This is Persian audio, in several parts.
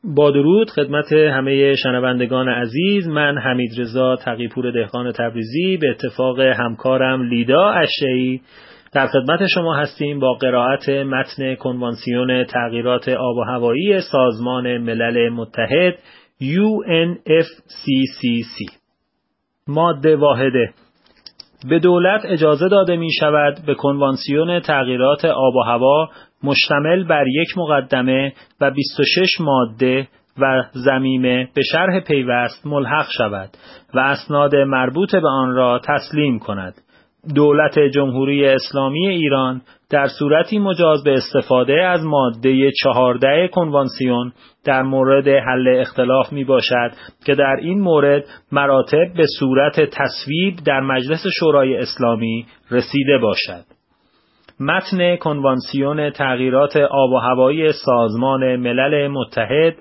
با درود خدمت همه شنوندگان عزیز، من حمیدرضا تقی‌پور دهقان تبریزی به اتفاق همکارم لیدا اشعی در خدمت شما هستیم با قرائت متن کنوانسیون تغییرات آب و هوایی سازمان ملل متحد UNFCCC. ماده واحده: به دولت اجازه داده می شود به کنوانسیون تغییرات آب و هوا مشتمل بر یک مقدمه و 26 ماده و ضمیمه به شرح پیوست ملحق شود و اسناد مربوط به آن را تسلیم کند. دولت جمهوری اسلامی ایران در صورتی مجاز به استفاده از ماده 14 کنوانسیون در مورد حل اختلاف می باشد که در این مورد مراتب به صورت تصویب در مجلس شورای اسلامی رسیده باشد. متن کنوانسیون تغییرات آب و هوایی سازمان ملل متحد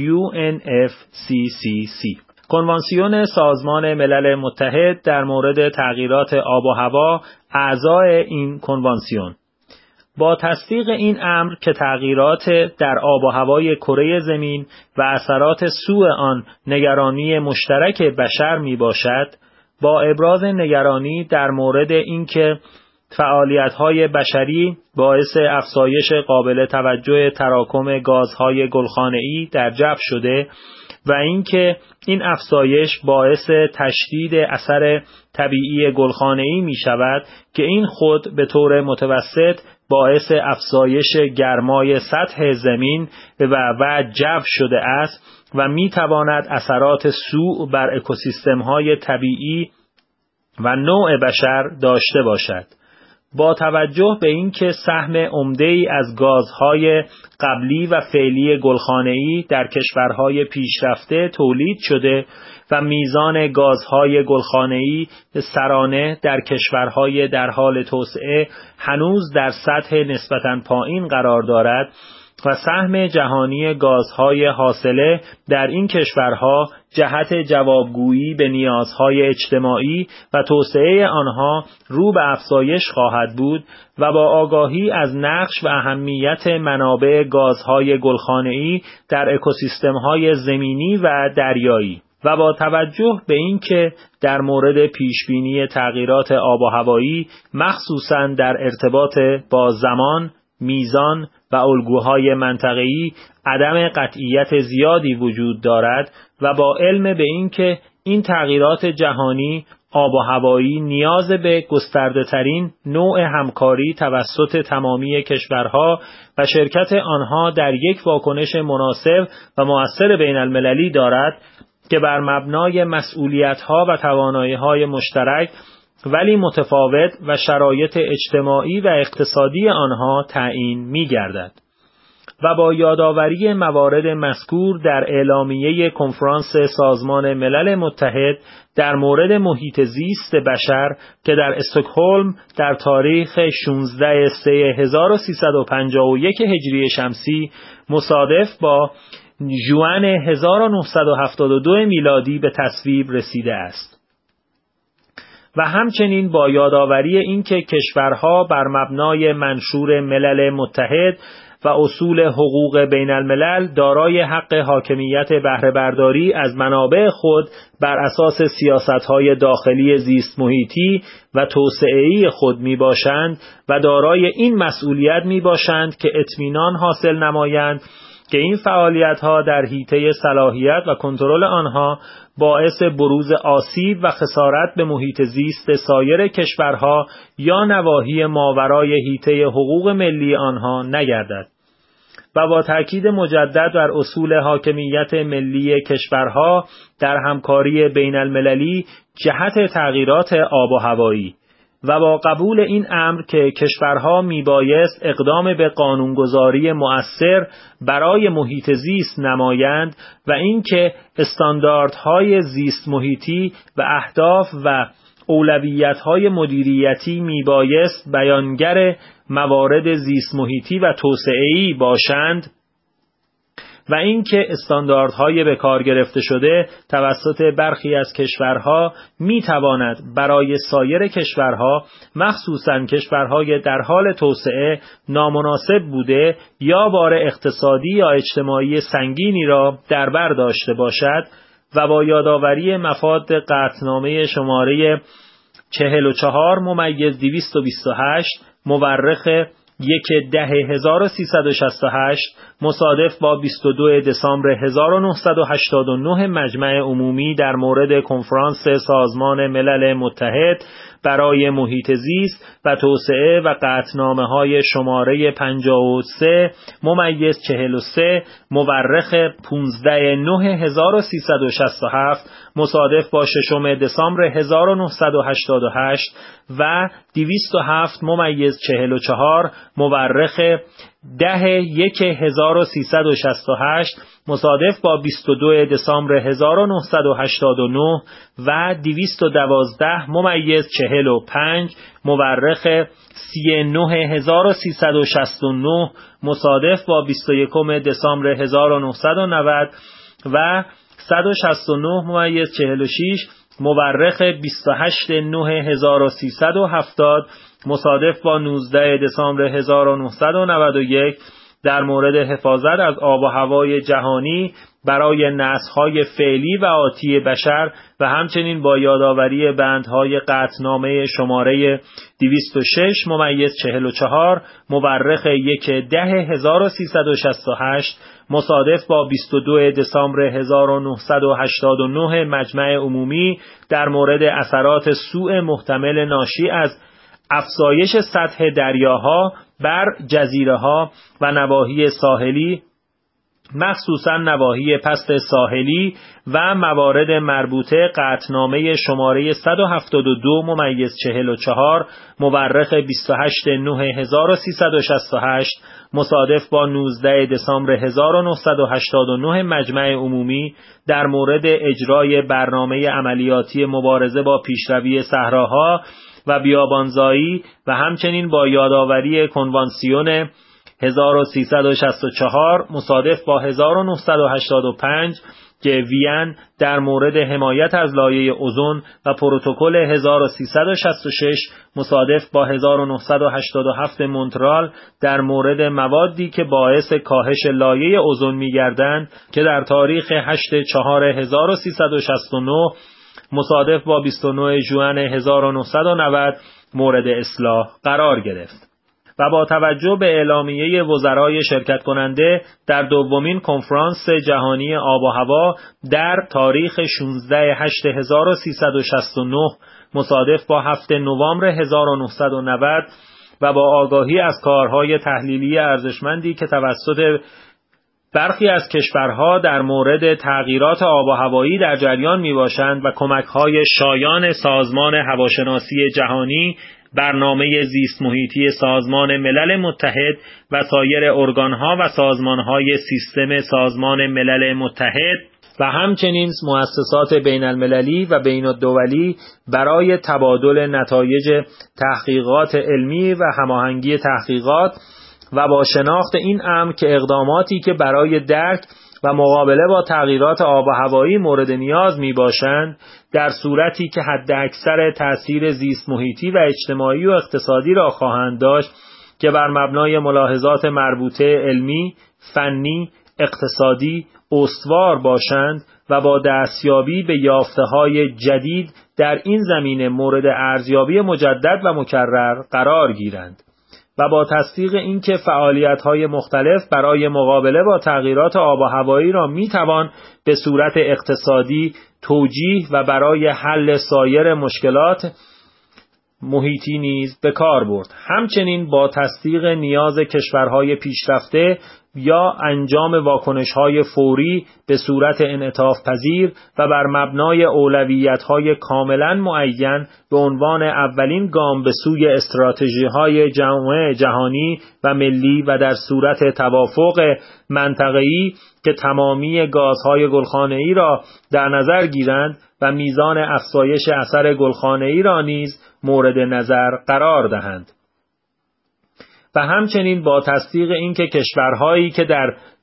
UNFCCC. کنوانسیون سازمان ملل متحد در مورد تغییرات آب و هوا اعضای این کنوانسیون: با تصدیق این امر که تغییرات در آب و هوای کره زمین و اثرات سوء آن نگرانی مشترک بشر می باشد، با ابراز نگرانی در مورد اینکه فعالیت‌های بشری باعث افزایش قابل توجه تراکم گازهای گلخانه‌ای در جو شده و اینکه این افزایش باعث تشدید اثر طبیعی گلخانه‌ای می‌شود که این خود به طور متوسط باعث افزایش گرمای سطح زمین و جو شده است و می‌تواند اثرات سوء بر اکوسیستم‌های طبیعی و نوع بشر داشته باشد. با توجه به اینکه سهم عمده‌ای از گازهای قبلی و فعلی گلخانه‌ای در کشورهای پیشرفته تولید شده و میزان گازهای گلخانه‌ای سرانه در کشورهای در حال توسعه هنوز در سطح نسبتاً پایین قرار دارد و سهم جهانی گازهای حاصله در این کشورها جهت جوابگویی به نیازهای اجتماعی و توسعه آنها رو به افزایش خواهد بود و با آگاهی از نقش و اهمیت منابع گازهای گلخانه‌ای در اکوسیستم‌های زمینی و دریایی و با توجه به اینکه در مورد پیشبینی تغییرات آب و هوایی مخصوصاً در ارتباط با زمان، میزان و الگوهای منطقه‌ای عدم قطعیت زیادی وجود دارد و با علم به اینکه این تغییرات جهانی آب و هوایی نیاز به گسترده‌ترین نوع همکاری توسط تمامی کشورها و شرکت آنها در یک واکنش مناسب و مؤثر بین المللی دارد که بر مبنای مسئولیت‌ها و توانایی‌های مشترک ولی متفاوت و شرایط اجتماعی و اقتصادی آنها تعیین می‌گردد. و با یادآوری موارد مذکور در اعلامیه کنفرانس سازمان ملل متحد در مورد محیط زیست بشر که در استکهلم در تاریخ 16/3/1351 هجری شمسی مصادف با ژوئن 1972 میلادی به تصویب رسیده است. و همچنین با یادآوری اینکه کشورها بر مبنای منشور ملل متحد و اصول حقوق بین الملل دارای حق حاکمیت بهره برداری از منابع خود بر اساس سیاست‌های داخلی زیست محیطی و توسعه‌ای خود میباشند و دارای این مسئولیت میباشند که اطمینان حاصل نمایند که این فعالیت‌ها در حیطه صلاحیت و کنترل آنها باعث بروز آسیب و خسارت به محیط زیست سایر کشورها یا نواحی ماورای حیطه حقوق ملی آنها نگردد. و با تأکید مجدد بر اصول حاکمیت ملی کشورها در همکاری بین المللی جهت تغییرات آب و هوایی و با قبول این امر که کشورها میبایست اقدام به قانونگذاری مؤثر برای محیط زیست نمایند و اینکه استانداردهای زیست محیطی و اهداف و اولویت‌های مدیریتی میبایست بیانگر موارد زیست محیطی و توسعه‌ای باشند و اینکه استانداردهای به کار گرفته شده توسط برخی از کشورها میتواند برای سایر کشورها، مخصوصاً کشورهای در حال توسعه، نامناسب بوده یا بار اقتصادی یا اجتماعی سنگینی را در بر داشته باشد و با یادآوری مفاد قطعنامه شماره 44/228 مورخ 1/10/1368 مصادف با 22 دسامبر 1989 مجمع عمومی در مورد کنفرانس سازمان ملل متحد برای محیط زیست و توسعه و قطعنامه‌های شماره 53/43 مورخ 15/9/1367 مصادف با 6 دسامبر 1988 و 207/44 مورخ 10/1/1368 مصادف با 22 دسامبر 1989 و 212/45 مورخ 39/1369 مصادف با 21 دسامبر 1990 و 169/46 مورخ 28/9/1370 مصادف با 19 دسامبر 1991 در مورد حفاظت از آب و هوای جهانی برای نسل‌های فعلی و آتی بشر و همچنین با یادآوری بندهای قطعنامه شماره 206/44 مورخ 1/10/1368 مصادف با 22 دسامبر 1989 مجمع عمومی در مورد اثرات سوء محتمل ناشی از افزایش سطح دریاها بر جزیره‌ها و نواحی ساحلی، مخصوصاً نواحی پست ساحلی و موارد مربوطه قطعنامه شماره 172/44 مورخ 28/9/1368 مصادف با 19 دسامبر 1989 مجمع عمومی در مورد اجرای برنامه عملیاتی مبارزه با پیشروی صحراها و بیابانزایی و همچنین با یادآوری کنوانسیون 1364 مصادف با 1985 که وین در مورد حمایت از لایه اوزون و پروتکل 1366 مصادف با 1987 مونترال در مورد موادی که باعث کاهش لایه اوزون می‌گردند که در تاریخ 8/4/1369 مصادف با 29 ژوئن 1990 مورد اصلاح قرار گرفت. و با توجه به اعلامیه وزرای شرکت کننده در دومین کنفرانس جهانی آب و هوا در تاریخ 16/8/1369 مصادف با 7 نوامبر 1990 و با آگاهی از کارهای تحلیلی ارزشمندی که توسط برخی از کشورها در مورد تغییرات آب و هوایی در جریان می باشند و کمک‌های شایان سازمان هواشناسی جهانی، برنامه زیست محیطی سازمان ملل متحد و سایر ارگانها و سازمانهای سیستم سازمان ملل متحد و همچنین مؤسسات بین المللی و بین الدولی برای تبادل نتایج تحقیقات علمی و هماهنگی تحقیقات و با شناخت این امر که اقداماتی که برای درک و مقابله با تغییرات آب و هوایی مورد نیاز می باشند در صورتی که حد اکثر تأثیر زیست محیطی و اجتماعی و اقتصادی را خواهند داشت که بر مبنای ملاحظات مربوطه علمی، فنی، اقتصادی استوار باشند و با دستیابی به یافته‌های جدید در این زمینه مورد ارزیابی مجدد و مکرر قرار گیرند. و با تصدیق اینکه فعالیت‌های مختلف برای مقابله با تغییرات آب و هوایی را می‌توان به صورت اقتصادی توجیه و برای حل سایر مشکلات محیطی نیز به کار برد. همچنین با تصدیق نیاز کشورهای پیشرفته یا انجام واکنش‌های فوری به صورت انعطاف پذیر و بر مبنای اولویت‌های کاملاً معین به عنوان اولین گام به سوی استراتژی‌های جهانی و ملی و در صورت توافق منطقه‌ای که تمامی گازهای گلخانه‌ای را در نظر گیرند و میزان افزایش اثر گلخانه‌ای را نیز مورد نظر قرار دهند. و همچنین با تصدیق اینکه کشورهایی که در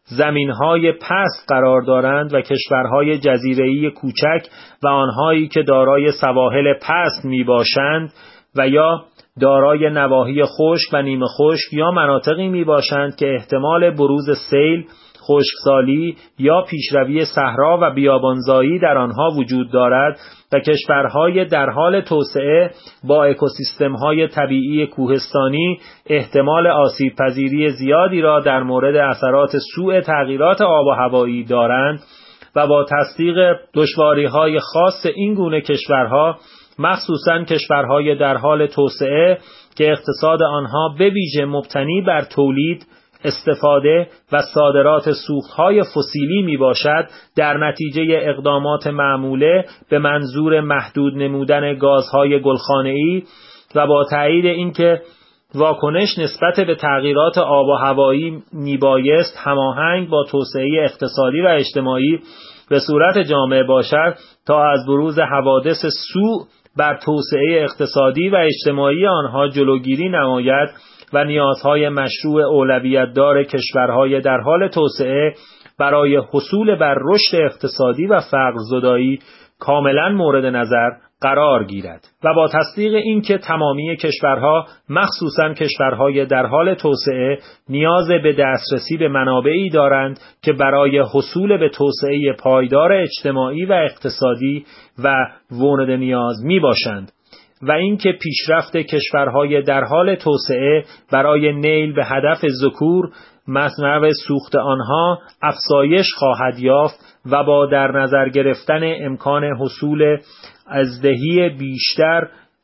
زمین‌های پست قرار دارند و کشورهای جزیره‌ای کوچک و آنهایی که دارای سواحل پست میباشند و یا دارای نواحی خشک و نیمه خشک یا مناطقی میباشند که احتمال بروز سیل، خشکسالی یا پیشروی صحرا و بیابانزایی در آنها وجود دارد و کشورهای در حال توسعه با اکوسیستم‌های طبیعی کوهستانی احتمال آسیب پذیری زیادی را در مورد اثرات سوء تغییرات آب و هوایی دارند و با تصدیق دشواری‌های خاص این گونه کشورها، مخصوصاً کشورهای در حال توسعه که اقتصاد آنها به ویژه مبتنی بر تولید، استفاده و صادرات سوختهای فسیلی می باشد، در نتیجه اقدامات معموله به منظور محدود نمودن گازهای گلخانه‌ای و با تایید اینکه واکنش نسبت به تغییرات آب و هوایی میبایست هماهنگ با توسعه اقتصادی و اجتماعی به صورت جامع باشد تا از بروز حوادث سوء بر توسعه اقتصادی و اجتماعی آنها جلوگیری نماید و نیازهای مشروع اولویت‌دار کشورهای در حال توسعه برای حصول بر رشد اقتصادی و فقرزدایی کاملا مورد نظر قرار گیرد و با تصدیق این که تمامی کشورها مخصوصاً کشورهای در حال توسعه نیاز به دسترسی به منابعی دارند که برای حصول به توسعه پایدار اجتماعی و اقتصادی و مورد نیاز می باشند و اینکه پیشرفت کشورهای در حال توسعه برای نیل به هدف ذکور مصنوع سوخت آنها افزایش خواهد یافت و با در نظر گرفتن امکان حصول ازدهی بیشتر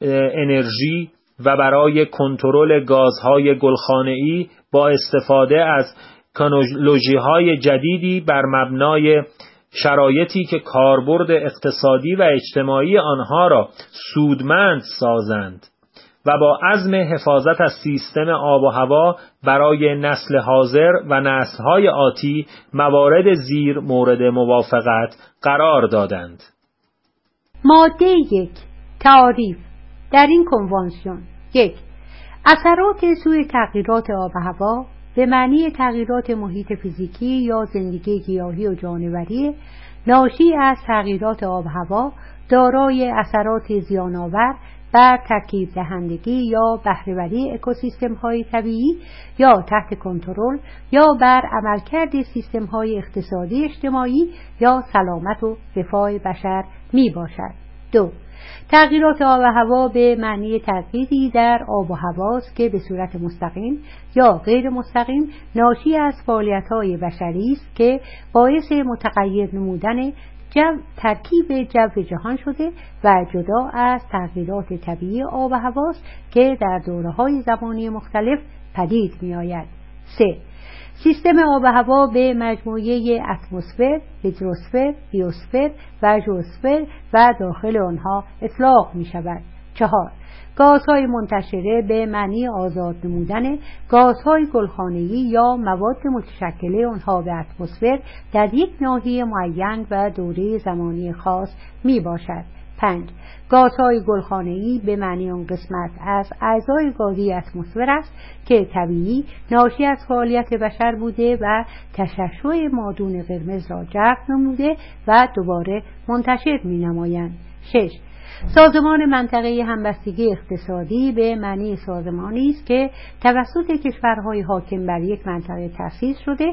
انرژی و برای کنترل گازهای گلخانه‌ای با استفاده از تکنولوژی‌های جدیدی بر مبنای شرایطی که کاربرد اقتصادی و اجتماعی آنها را سودمند سازند و با عزم حفاظت از سیستم آب و هوا برای نسل حاضر و نسل‌های آتی موارد زیر مورد موافقت قرار دادند. ماده 1. تعریف. در این کنوانسیون 1. اثرات سوء تغییرات آب و هوا به معنی تغییرات محیط فیزیکی یا زندگی گیاهی و جانوری ناشی از تغییرات آب و هوا دارای اثرات زیان‌آور بر ترکیب دهندگی یا بهره‌وری اکوسیستم‌های طبیعی یا تحت کنترل یا بر عملکرد سیستم‌های اقتصادی اجتماعی یا سلامت و رفاه بشر می باشد. 2. تغییرات آب و هوا به معنی تغییری در آب و هواست که به صورت مستقیم یا غیر مستقیم ناشی از فعالیت‌های بشری است که باعث متغیر نمودن ترکیب جو جهان شده و جدا از تغییرات طبیعی آب و هواست که در دوره‌های زمانی مختلف پدید می‌آید. 3. سیستم آب و هوا به مجموعه اتمسفر، هیدروسفر، بیوسفر و ژئوسفر و داخل آنها اطلاق می‌شود. 4. گازهای منتشره به معنی آزاد نمودن گازهای گلخانه‌ای یا مواد متشکل آنها به اتمسفر در یک ناحیه معین و دوره زمانی خاص می باشد. 5. گازهای گلخانه‌ای به معنی آن قسمت از اعضای گازی اتمسفر است که طبیعی ناشی از فعالیت بشر بوده و تشعشع مادون قرمز را جذب نموده و دوباره منتشر می‌نمایند. 6. سازمان منطقه همبستگی اقتصادی به معنی سازمانی است که توسط کشورهای حاکم بر یک منطقه تأسیس شده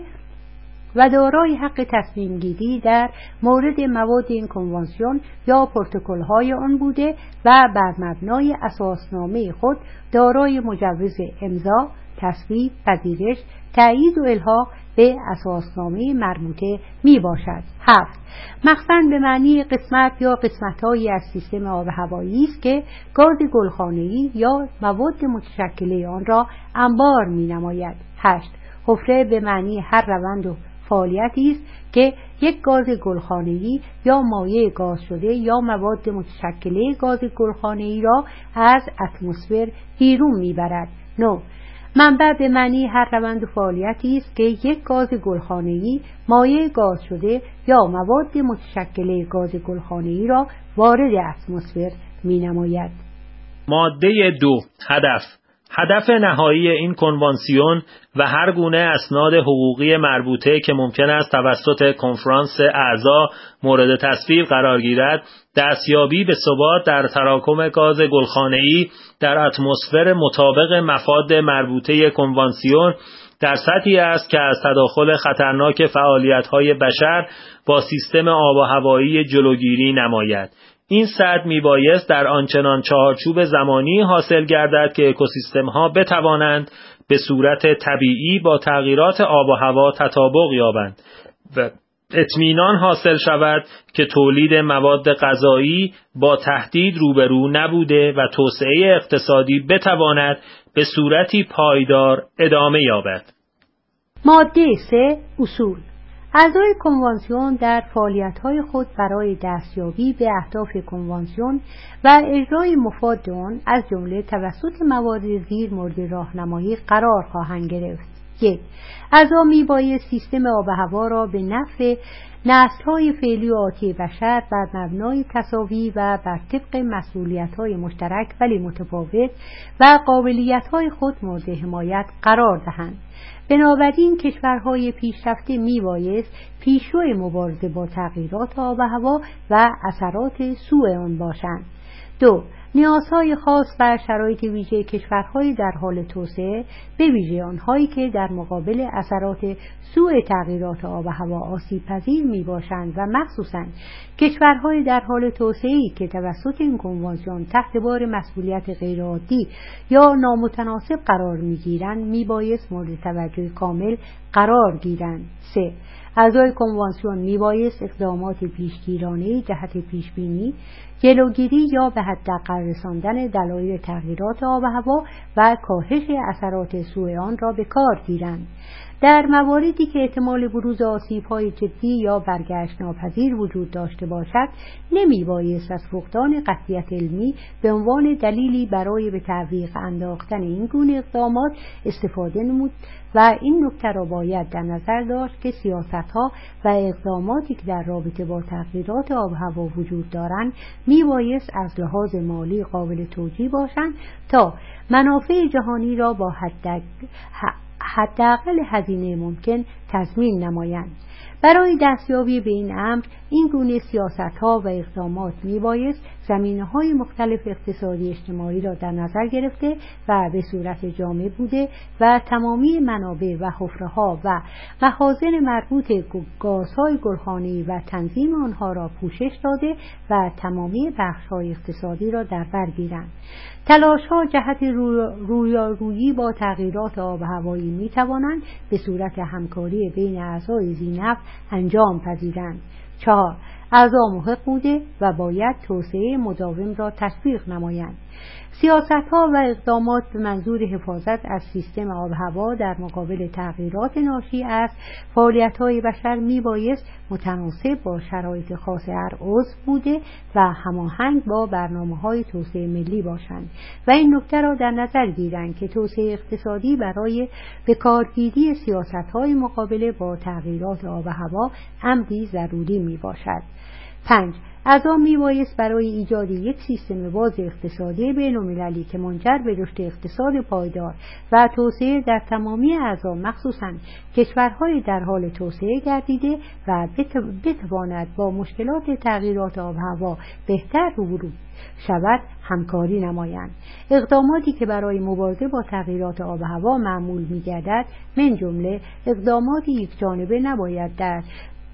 و دارای حق تصمیم گیری در مورد مواد این کنوانسیون یا پروتکل‌های آن بوده و بر مبنای اساسنامه خود دارای مجوز امضا، تصویب، پذیرش، تأیید و الحاق به اساسنامه مربوطه می باشد. 7. مخزن به معنی قسمت یا قسمت‌هایی از سیستم آب و هوایی است که گاز گلخانه‌ای یا مواد متشکل آن را انبار می نماید. 8. حفره به معنی هر روند و فعالیتی است که یک گاز گلخانه‌ای یا مایع گاز شده یا مواد متشکل گاز گلخانه‌ای را از اتمسفر بیرون می‌برد. 9. منبع به معنی هر روند و فعالیتی است که یک گاز گلخانه‌ای مایع گاز شده یا مواد متشکل گاز گلخانه‌ای را وارد اتمسفر می‌نماید. ماده 2. هدف. هدف نهایی این کنوانسیون و هر گونه اسناد حقوقی مربوطه که ممکن است توسط کنفرانس اعضا مورد تصویب قرار گیرد، دستیابی به ثبات در تراکم گاز گلخانه‌ای در اتمسفر مطابق مفاد مربوطه کنوانسیون در سطحی است که از تداخل خطرناک فعالیت‌های بشر با سیستم آب و هوایی جلوگیری نماید. این سطح میبایست در آنچنان چارچوب زمانی حاصل گردد که اکوسیستم‌ها بتوانند به صورت طبیعی با تغییرات آب و هوا تطابق یابند و اطمینان حاصل شود که تولید مواد غذایی با تهدید روبرو نبوده و توسعه اقتصادی بتواند به صورتی پایدار ادامه یابد. ماده 3 اصول. اعضای کنوانسیون در فعالیت‌های خود برای دستیابی به اهداف کنوانسیون و اجرای مفاد آن از جمله توسط موارد زیر مورد راهنمایی قرار خواهند گرفت. 1. اعضا میبایست سیستم آب و هوا را به نفع نسل‌های فعلی و آتی بشر بر مبنای تساوی و بر طبق مسئولیت‌های مشترک ولی متفاوت و قابلیت‌های خود مورد حمایت قرار دهند. بنابراین کشورهای پیشرفته میبایست پیشرو مبارزه با تغییرات آب و هوا و اثرات سوء آن باشند. 2. نیازهای خاص و شرایط ویژه کشورهای در حال توسعه، به ویژه آنهایی که در مقابل اثرات سوء تغییرات آب و هوا آسیب پذیر می باشند و مخصوصاً کشورهای در حال توسعه‌ای که توسط این کنوانسیون تحت بار مسئولیت غیرعادی یا نامتناسب قرار می گیرند، می بایست مورد توجه کامل قرار گیرند. 3. اعضای کنوانسیون می بایست اقدامات پیشگیرانه جهت پیشبینی، جلوگیری یا به حداقل رساندن دلایل تغییرات آب و هوا و کاهش اثرات سوء آن را به کار گیرند. در مواردی که احتمال بروز آسیب‌های جدی یا برگشت ناپذیر وجود داشته باشد، نمی بایست از فقدان قطعیت علمی به عنوان دلیلی برای به تعویق انداختن این گونه اقدامات استفاده نمود و این نکته را باید در نظر داشت که سیاست‌ها و اقداماتی که در رابطه با تغییرات آب و هوا وجود دارند می بایست از لحاظ مالی قابل توجیه باشند تا منافع جهانی را با حداقل هزینه ممکن تضمین نمایند. برای دستیابی به این امر، این گونه سیاست‌ها و اقدامات میبایست زمینه‌های مختلف اقتصادی اجتماعی را در نظر گرفته و به صورت جامع بوده و تمامی منابع و حفره‌ها و مخازن مربوط به گازهای گلخانه‌ای و تنظیم آنها را پوشش داده و تمامی بخش‌های اقتصادی را در بر گیرند. تلاش‌ها جهت رویارویی با تغییرات آب و هوایی می‌توانند به صورت همکاری بین اعضای ذی‌نفع انجام پذیرند. 4. اعضا محق بوده و باید توسعه مداوم را تشویق نمایند. سیاست‌ها و اقدامات به منظور حفاظت از سیستم آب و هوا در مقابل تغییرات ناشی از فعالیت‌های بشر میبایست متناسب با شرایط خاص هر عضو بوده و هماهنگ با برنامه‌های توسعه ملی باشند و این نکته را در نظر گیرند که توسعه اقتصادی برای به کارگیری سیاست‌های مقابله با تغییرات آب و هوا امری ضروری میباشد. 5. اعضا میبایست برای ایجاد یک سیستم باز اقتصادی بین‌المللی که منجر به رشد اقتصاد پایدار و توسعه در تمامی اعضا مخصوصاً کشورهای در حال توسعه گردیده و بتواند با مشکلات تغییرات آب و هوا بهتر روبرو شود همکاری نمایند. اقداماتی که برای مبارزه با تغییرات آب و هوا معمول می‌گردد من جمله اقدامات یکجانبه نباید در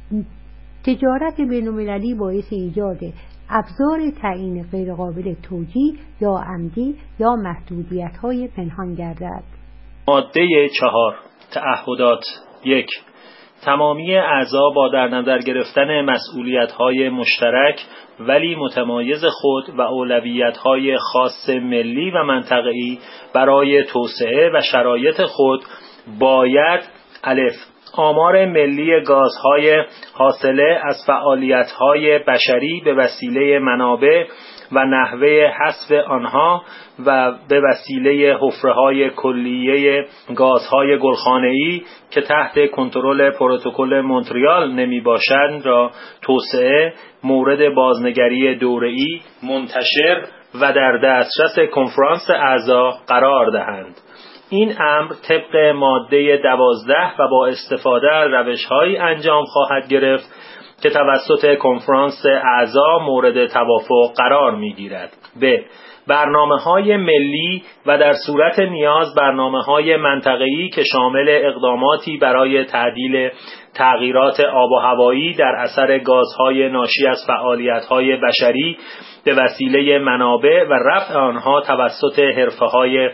تجارت بین‌المللی باعث ایجاد ابزار تعیین غیرقابل توجیه یا عمدی یا محدودیت‌های پنهان گردد. ماده 4 تعهدات. 1. تمامی اعضا با در نظر گرفتن مسئولیت‌های مشترک ولی متمایز خود و اولویت‌های خاص ملی و منطقه‌ای برای توسعه و شرایط خود باید الف آمار ملی گازهای حاصله از فعالیت‌های بشری به وسیله منابع و نحوه حذف آنها و به وسیله حفره‌های کلیه گازهای گلخانه‌ای که تحت کنترل پروتکل مونتریال نمی‌باشند را توسعه مورد بازنگری دوره‌ای منتشر و در دسترس کنفرانس اعضا قرار دهند. این امر طبق ماده 12 و با استفاده از روش‌هایی انجام خواهد گرفت که توسط کنفرانس اعضا مورد توافق قرار می‌گیرد. ب. برنامه‌های ملی و در صورت نیاز برنامه‌های منطقه‌ای که شامل اقداماتی برای تعدیل تغییرات آب و هوایی در اثر گازهای ناشی از فعالیت‌های بشری به وسیله منابع و رفع آنها توسط حرفه‌های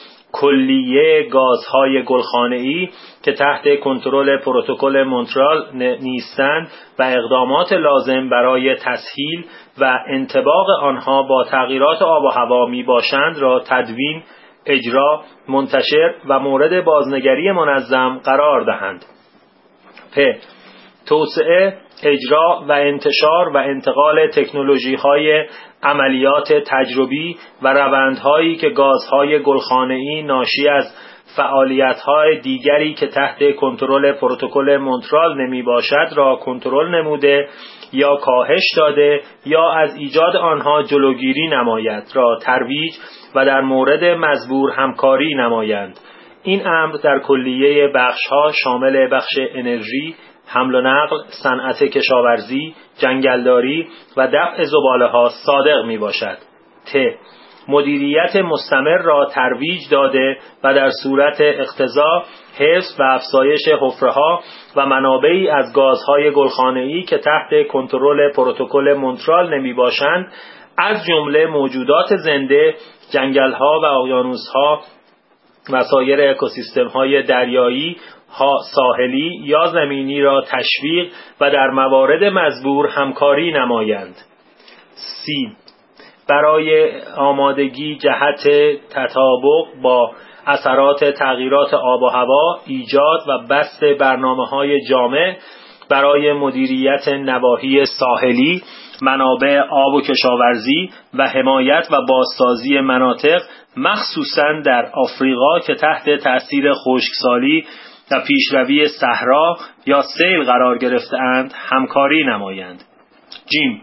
کلیه گازهای گلخانه‌ای که تحت کنترل پروتکل مونترال نیستند و اقدامات لازم برای تسهیل و انطباق آنها با تغییرات آب و هوا می باشند را تدوین، اجرا، منتشر و مورد بازنگری منظم قرار دهند. پ. توسعه، اجرا و انتشار و انتقال تکنولوژی‌های عملیات تجربی و روندهایی که گازهای گلخانه‌ای ناشی از فعالیت‌های دیگری که تحت کنترل پروتکل مونترال نمی باشد را کنترل نموده یا کاهش داده یا از ایجاد آنها جلوگیری نماید را ترویج و در مورد مزبور همکاری نمایند. این امر در کلیه بخش‌ها شامل بخش انرژی، حمل و نقل، صنعت کشاورزی، جنگلداری و دفع زباله‌ها صادق میباشد. ت. مدیریت مستمر را ترویج داده و در صورت اقتضا حفظ و افزایش حفره‌ها و منابعی از گازهای گلخانه‌ای که تحت کنترل پروتکل مونترال نمیباشند از جمله موجودات زنده، جنگل‌ها و اقیانوس‌ها و سایر اکوسیستم‌های دریایی، ساحلی یا زمینی را تشویق و در موارد مزبور همکاری نمایند. سی. برای آمادگی جهت تطابق با اثرات تغییرات آب و هوا ایجاد و بسط برنامه‌های جامع برای مدیریت نواحی ساحلی، منابع آب و کشاورزی و حمایت و بازسازی مناطق مخصوصاً در آفریقا که تحت تأثیر خشکسالی و پیشروی صحرا یا سیل قرار گرفته‌اند همکاری نمایند. جیم.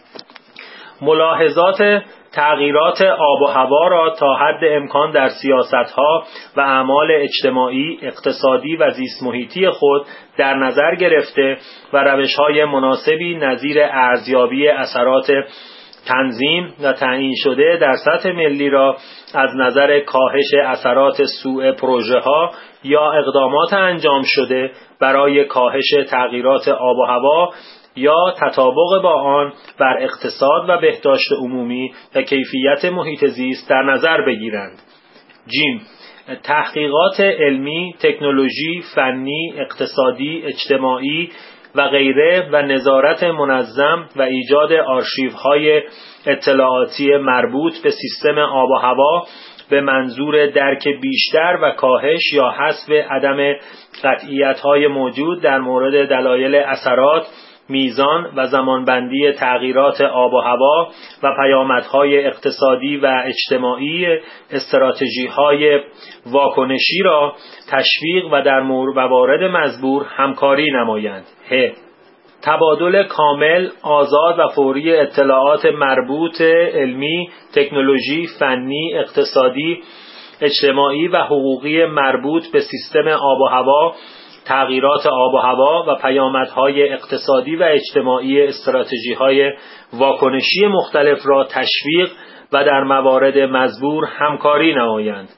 ملاحظات تغییرات آب و هوا را تا حد امکان در سیاست‌ها و اعمال اجتماعی، اقتصادی و زیست محیطی خود در نظر گرفته و روش‌های مناسبی نظیر ارزیابی اثرات تنظیم و تعیین شده در سطح ملی را از نظر کاهش اثرات سوء پروژه‌ها یا اقدامات انجام شده برای کاهش تغییرات آب و هوا یا تطابق با آن بر اقتصاد و بهداشت عمومی و کیفیت محیط زیست در نظر بگیرند. جیم. تحقیقات علمی، تکنولوژی، فنی، اقتصادی، اجتماعی و غیره و نظارت منظم و ایجاد آرشیوهای اطلاعاتی مربوط به سیستم آب و هوا به منظور درک بیشتر و کاهش یا حذف عدم قطعیت‌های موجود در مورد دلایل اثرات، میزان و زمانبندی تغییرات آب و هوا و پیامدهای اقتصادی و اجتماعی استراتژی‌های واکنشی را تشویق و در موارد مزبور همکاری نمایند. تبادل کامل، آزاد و فوری اطلاعات مربوط علمی، تکنولوژی، فنی، اقتصادی، اجتماعی و حقوقی مربوط به سیستم آب و هوا، تغییرات آب و هوا و پیامدهای اقتصادی و اجتماعی استراتژی‌های واکنشی مختلف را تشویق و در موارد مزبور همکاری نمایند.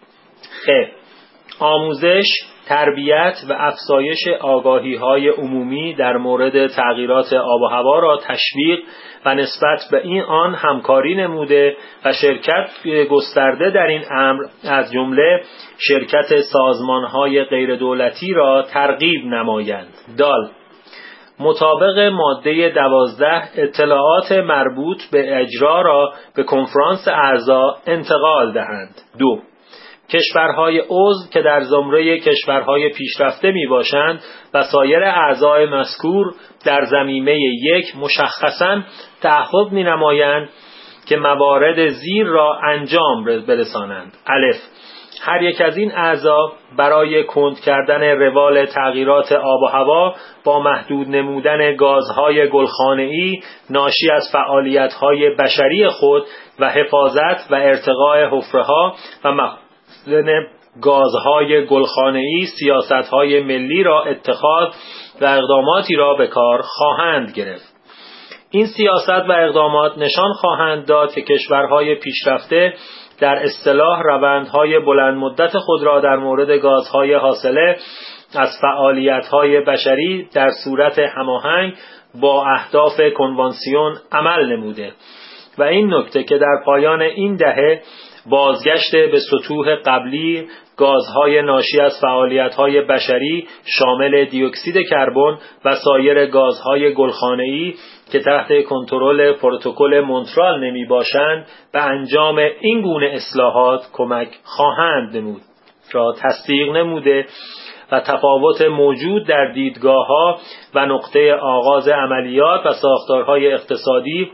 آموزش، تربیت و افزایش آگاهی‌های عمومی در مورد تغییرات آب و هوا را تشویق و نسبت به آن همکاری نموده و شرکت گسترده در این امر از جمله شرکت سازمان‌های غیردولتی را ترغیب نمایند. مطابق ماده 12 اطلاعات مربوط به اجرا را به کنفرانس اعضا انتقال دهند. کشورهای عضو که در زمره کشورهای پیشرفته می باشند و سایر اعضای مذکور در ضمیمه 1 مشخصاً تعهد می نمایند که موارد زیر را انجام برسانند. هر یک از این اعضا برای کند کردن روال تغییرات آب و هوا با محدود نمودن گازهای گلخانه‌ای ناشی از فعالیت‌های بشری خود و حفاظت و ارتقاء حفره‌ها و مخزن گازهای گلخانه‌ای سیاست‌های ملی را اتخاذ و اقداماتی را به کار خواهند گرفت. این سیاست و اقدامات نشان خواهند داد که کشورهای پیشرفته در اصطلاح روندهای بلند مدت خود را در مورد گازهای حاصله از فعالیت‌های بشری در صورت هماهنگ با اهداف کنوانسیون عمل نموده و این نکته که در پایان این دهه بازگشت به سطوح قبلی گازهای ناشی از فعالیت‌های بشری شامل دیوکسید کربن و سایر گازهای گلخانه‌ای که تحت کنترل پروتکل مونترال نمی باشند به انجام این گونه اصلاحات کمک خواهند نمود را تصدیق نموده و تفاوت موجود در دیدگاه‌ها و نقطه آغاز عملیات و ساختارهای اقتصادی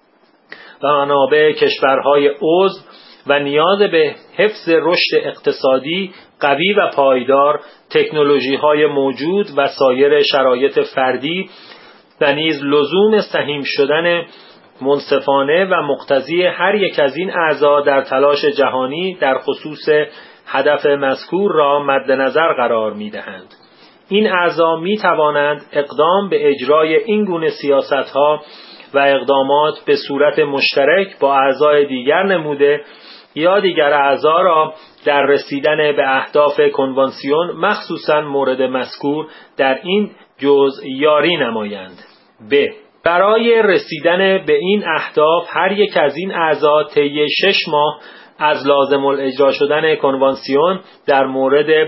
و منابع کشورهای عضو و نیاز به حفظ رشد اقتصادی قوی و پایدار، تکنولوژی‌های موجود و سایر شرایط فردی و نیز لزوم سهیم شدن منصفانه و مقتضی هر یک از این اعضا در تلاش جهانی در خصوص هدف مذکور را مد نظر قرار می‌دهند. این اعضا می‌توانند اقدام به اجرای این گونه سیاست‌ها و اقدامات به صورت مشترک با اعضای دیگر نموده یا دیگر اعضا را در رسیدن به اهداف کنوانسیون مخصوصاً مورد مذکور در این جزء یاری نمایند. ب. برای رسیدن به این اهداف هر یک از این اعضا طی 6 ماه از لازم الاجرا شدن کنوانسیون در مورد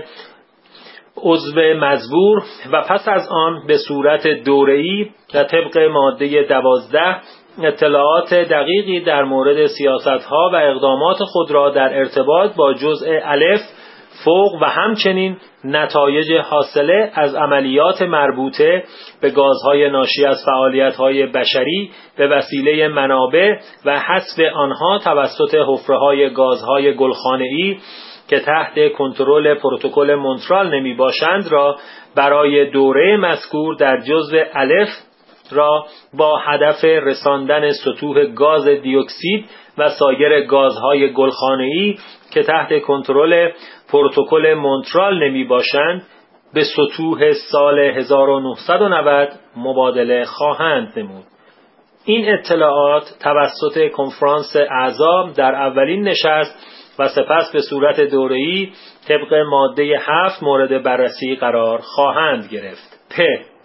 عضو مجبور و پس از آن به صورت دوره‌ای و طبق ماده 12 اطلاعات دقیقی در مورد سیاست‌ها و اقدامات خود را در ارتباط با جزء الف فوق و همچنین نتایج حاصله از عملیات مربوطه به گازهای ناشی از فعالیت‌های بشری به وسیله منابع و حذف آنها توسط حفره‌های گازهای گلخانه‌ای که تحت کنترل پروتکل مونترال نمی باشند را برای دوره مذکور در جزء الف را با هدف رساندن سطوح گاز دیوکسید و سایر گازهای گلخانه‌ای که تحت کنترل پروتکل مونترال نمی باشند به سطوح سال 1990 مبادله خواهند نمود. این اطلاعات توسط کنفرانس اعضا در اولین نشست و سپس به صورت دوره‌ای طبق ماده 7 مورد بررسی قرار خواهند گرفت. پ.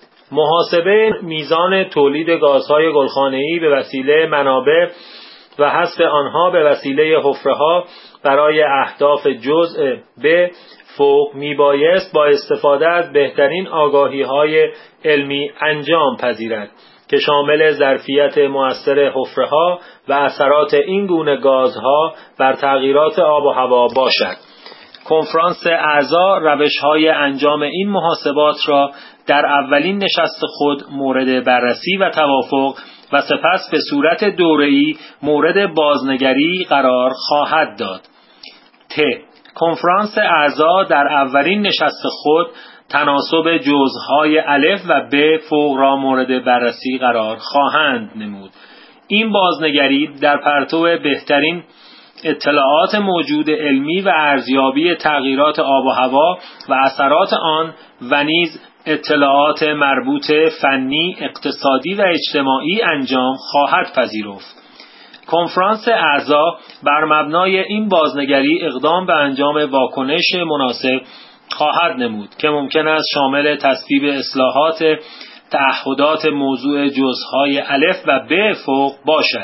محاسبه میزان تولید گازهای گلخانه‌ای به وسیله منابع و حذف آنها به وسیله حفره‌ها برای اهداف جزء ب فوق میبایست با استفاده از بهترین آگاهی‌های علمی انجام پذیرد که شامل ظرفیت مؤثر حفره‌ها و اثرات این گونه گازها بر تغییرات آب و هوا باشد. کنفرانس اعضا روش‌های انجام این محاسبات را در اولین نشست خود مورد بررسی و توافق و سپس به صورت دوره‌ای مورد بازنگری قرار خواهد داد. ت. کنفرانس اعضا در اولین نشست خود تناسب جزءهای الف و ب فوق را مورد بررسی قرار خواهند نمود. این بازنگری در پرتو بهترین اطلاعات موجود علمی و ارزیابی تغییرات آب و هوا و اثرات آن و نیز اطلاعات مربوط فنی، اقتصادی و اجتماعی انجام خواهد پذیرفت. کنفرانس اعضا بر مبنای این بازنگری اقدام به انجام واکنش مناسب خواهد نمود که ممکن است شامل تصویب اصلاحات تعهدات موضوع جزءهای الف و ب فوق باشد.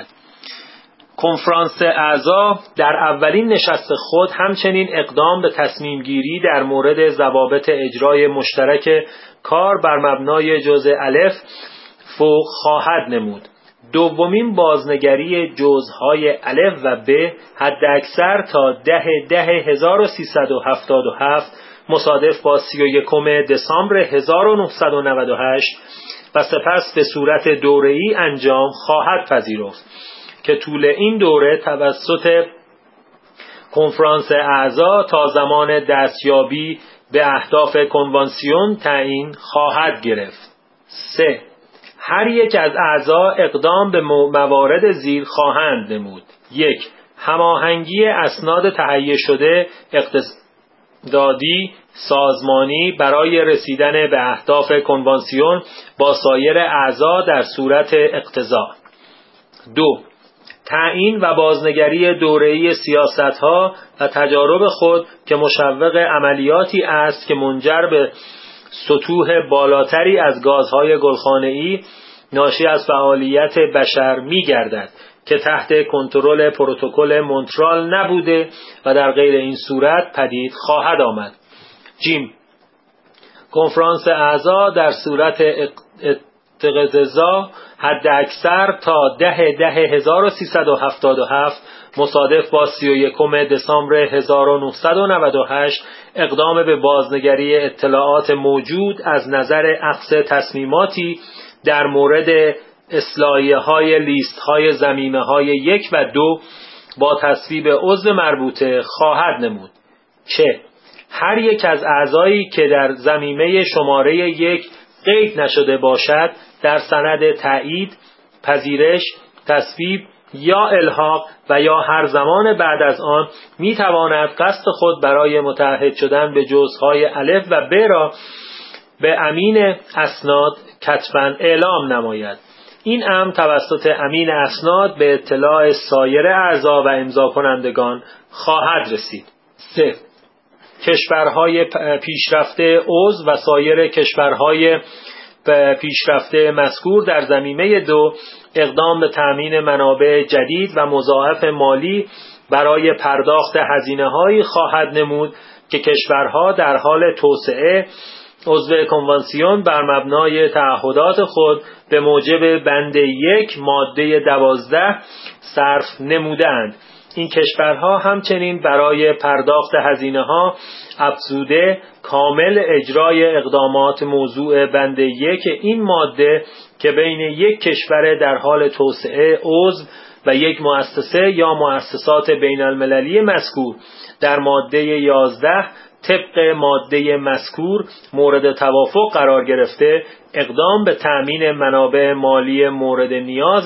کنفرانس اعضا در اولین نشست خود همچنین اقدام به تصمیم گیری در مورد ضوابط اجرای مشترک کار بر مبنای جزء الف فوق خواهد نمود. دومین بازنگری جزءهای الف و ب حداکثر تا 10/1377 مصادف با 31 دسامبر 1998 و سپس به صورت دوره‌ای انجام خواهد پذیرفت که طول این دوره توسط کنفرانس اعضا تا زمان دستیابی به اهداف کنوانسیون تعیین خواهد گرفت. 3. هر یک از اعضا اقدام به موارد زیر خواهند نمود. 1. هماهنگی اسناد تهیه شده اقتصادی سازمانی برای رسیدن به اهداف کنوانسیون با سایر اعضا در صورت اقتضا. 2. تعیین و بازنگری دوره‌ای سیاست‌ها و تجارب خود که مشوق عملیاتی است که منجر به سطوح بالاتری از گازهای گلخانه‌ای ناشی از فعالیت بشر می‌گردد که تحت کنترل پروتکل مونترال نبوده و در غیر این صورت پدید خواهد آمد. جیم. کنفرانس اعضا در صورت اقتضا حد اکثر تا 10/1377 مصادف با 31 دسامبر 1998 اقدام به بازنگری اطلاعات موجود از نظر اخذ تصمیماتی در مورد اصلاحیه‌های لیست‌های ضمیمه‌های 1 و 2 با تصویب عضو مربوطه خواهد نمود. چه هر یک از اعضایی که در ضمیمه شماره 1 قید نشده باشد در سند تایید، پذیرش، تصویب یا الحاق و یا هر زمان بعد از آن میتواند قصد خود برای متعهد شدن به جزءهای الف و ب را به امین اسناد کتباً اعلام نماید. این امر توسط امین اسناد به اطلاع سایر اعضا و امضا کنندگان خواهد رسید. 3. کشورهای پیشرفته عضو و سایر کشورهای پیشرفته مذکور در ضمیمه 2 اقدام به تأمین منابع جدید و مضاعف مالی برای پرداخت هزینه‌هایی خواهد نمود که کشورها در حال توسعه عضو کنوانسیون بر مبنای تعهدات خود به موجب بند 1 ماده 12 صرف نمودند. این کشورها همچنین برای پرداخت هزینه‌ها افزوده کامل اجرای اقدامات موضوع بند 1 این ماده که بین یک کشور در حال توسعه عضو و یک مؤسسه یا مؤسسات بین المللی مذکور در ماده 11 طبق ماده مذکور مورد توافق قرار گرفته اقدام به تأمین منابع مالی مورد نیاز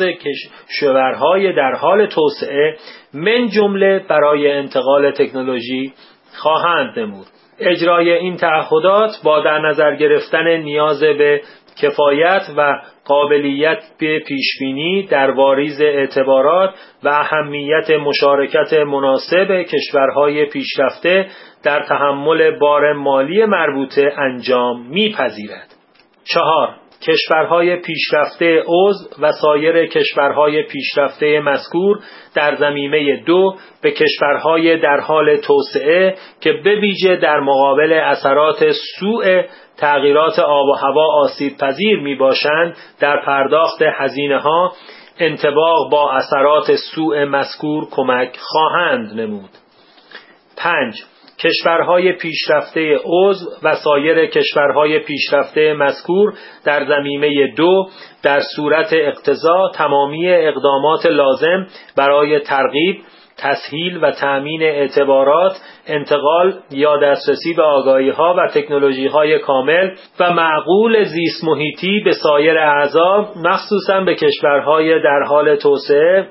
کشورهای در حال توسعه من جمله برای انتقال تکنولوژی خواهند نمود. اجرای این تعهدات با در نظر گرفتن نیاز به کفایت و قابلیت به پیشبینی در واریز اعتبارات و اهمیت مشارکت مناسب کشورهای پیشرفته در تحمل بار مالی مربوطه انجام می‌پذیرد. 4. کشورهای پیشرفته عضو و سایر کشورهای پیشرفته مذکور در ضمیمه 2 به کشورهای در حال توسعه که به ویژه در مقابل اثرات سوء تغییرات آب و هوا آسیب پذیر می باشند در پرداخت هزینه‌ها انطباق با اثرات سوء مذکور کمک خواهند نمود. 5. کشورهای پیشرفته عضو و سایر کشورهای پیشرفته مذکور در ضمیمه 2 در صورت اقتضا تمامی اقدامات لازم برای ترغیب، تسهیل و تأمین اعتبارات، انتقال یا دسترسی به آگاهی‌ها و تکنولوژی‌های کامل و معقول زیست محیطی به سایر اعضا مخصوصاً به کشورهای در حال توسعه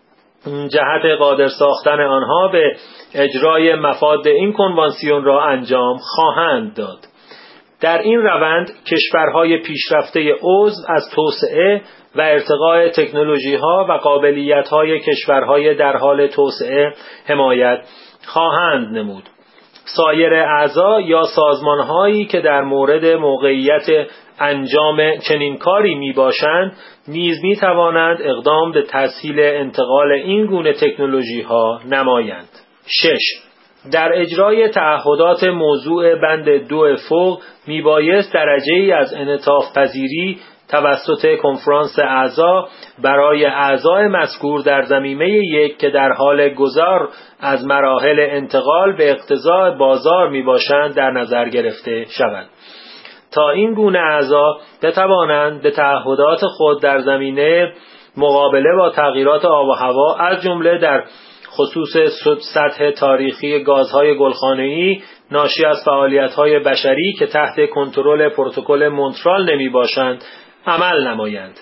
جهت قادر ساختن آنها به اجرای مفاد این کنوانسیون را انجام خواهند داد. در این روند کشورهای پیشرفته عضو از توسعه و ارتقاء تکنولوژی‌ها و قابلیت‌های کشورهای در حال توسعه حمایت خواهند نمود. سایر اعضا یا سازمان‌هایی که در مورد موقعیت انجام چنین کاری میباشند نیز میتوانند اقدام به تسهیل انتقال این گونه تکنولوژی‌ها نمایند. 6. در اجرای تعهدات موضوع بند 2 فوق میبایست درجه‌ای از انعطاف پذیری توسط کنفرانس اعضا برای اعضای مذکور در ضمیمه 1 که در حال گذار از مراحل انتقال به اقتضاء بازار میباشند در نظر گرفته شود تا این گونه اعضا بتوانند به تعهدات خود در زمینه مقابله با تغییرات آب و هوا از جمله در خصوص سطح تاریخی گازهای گلخانه‌ای ناشی از فعالیت‌های بشری که تحت کنترل پروتکل مونترال نمی‌باشند عمل نمایند.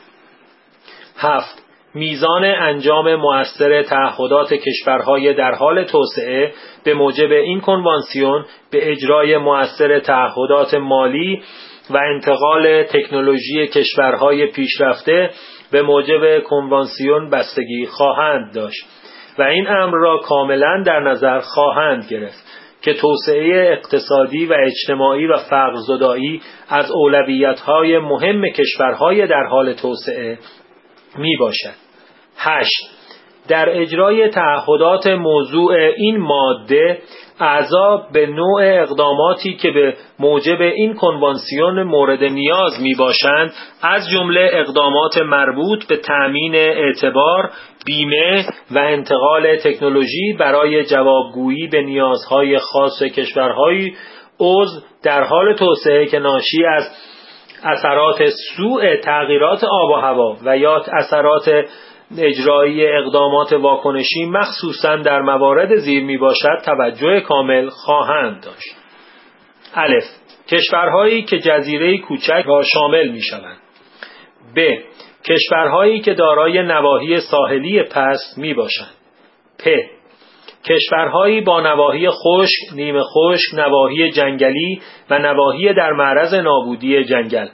7. میزان انجام مؤثر تعهدات کشورهای در حال توسعه به موجب این کنوانسیون به اجرای مؤثر تعهدات مالی و انتقال تکنولوژی کشورهای پیشرفته به موجب کنوانسیون بستگی خواهند داشت و این امر را کاملا در نظر خواهند گرفت که توسعه اقتصادی و اجتماعی و فقرزدایی از اولویت‌های مهم کشورهای در حال توسعه می باشد. 8. در اجرای تعهدات موضوع این ماده اعضا به نوع اقداماتی که به موجب این کنوانسیون مورد نیاز می باشند از جمله اقدامات مربوط به تأمین اعتبار، بیمه و انتقال تکنولوژی برای جوابگویی به نیازهای خاص کشورهای عضو در حال توسعه که ناشی از اثرات سوء تغییرات آب و هوا و یا اثرات اجرایی اقدامات واکنشی مخصوصاً در موارد زیر می باشد توجه کامل خواهند داشت. الف. کشورهایی که جزیره کوچک را شامل می شوند. ب. کشورهایی که دارای نواحی ساحلی پست می باشند. پ. کشورهایی با نواحی خشک، نیمه خشک، نواحی جنگلی و نواحی در معرض نابودی جنگل.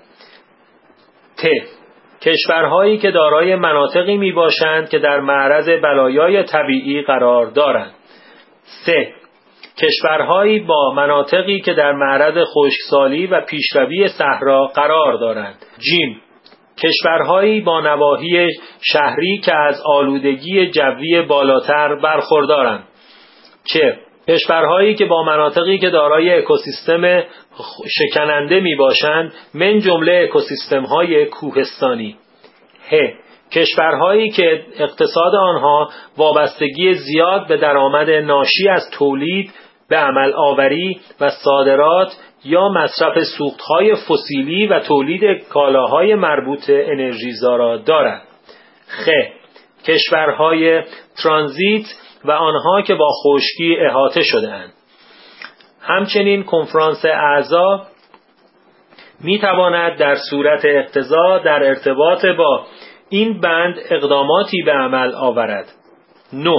ت. کشورهایی که دارای مناطقی می باشند که در معرض بلایای طبیعی قرار دارند. 3. کشورهایی با مناطقی که در معرض خشکسالی و پیشروی صحرا قرار دارند. جیم. کشورهایی با نواحی شهری که از آلودگی جوی بالاتر برخوردارند. چه؟ کشورهایی که با مناطقی که دارای اکوسیستم شکننده می باشند من جمله اکوسیستم های کوهستانی. ه. کشورهایی که اقتصاد آنها وابستگی زیاد به درآمد ناشی از تولید به عمل آوری و صادرات یا مصرف سوختهای فسیلی و تولید کالاهای مربوط انرژیزا را دارد. خ. کشورهای ترانزیت و آنها که با خشکی احاطه شده‌اند. همچنین کنفرانس اعضا می تواند در صورت اقتضا در ارتباط با این بند اقداماتی به عمل آورد. 9.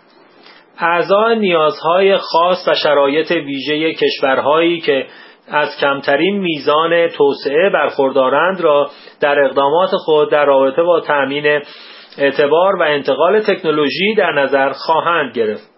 اعضا نیازهای خاص و شرایط ویژه کشورهایی که از کمترین میزان توسعه برخوردارند را در اقدامات خود در رابطه با تأمین اعتبار و انتقال تکنولوژی در نظر خواهند گرفت.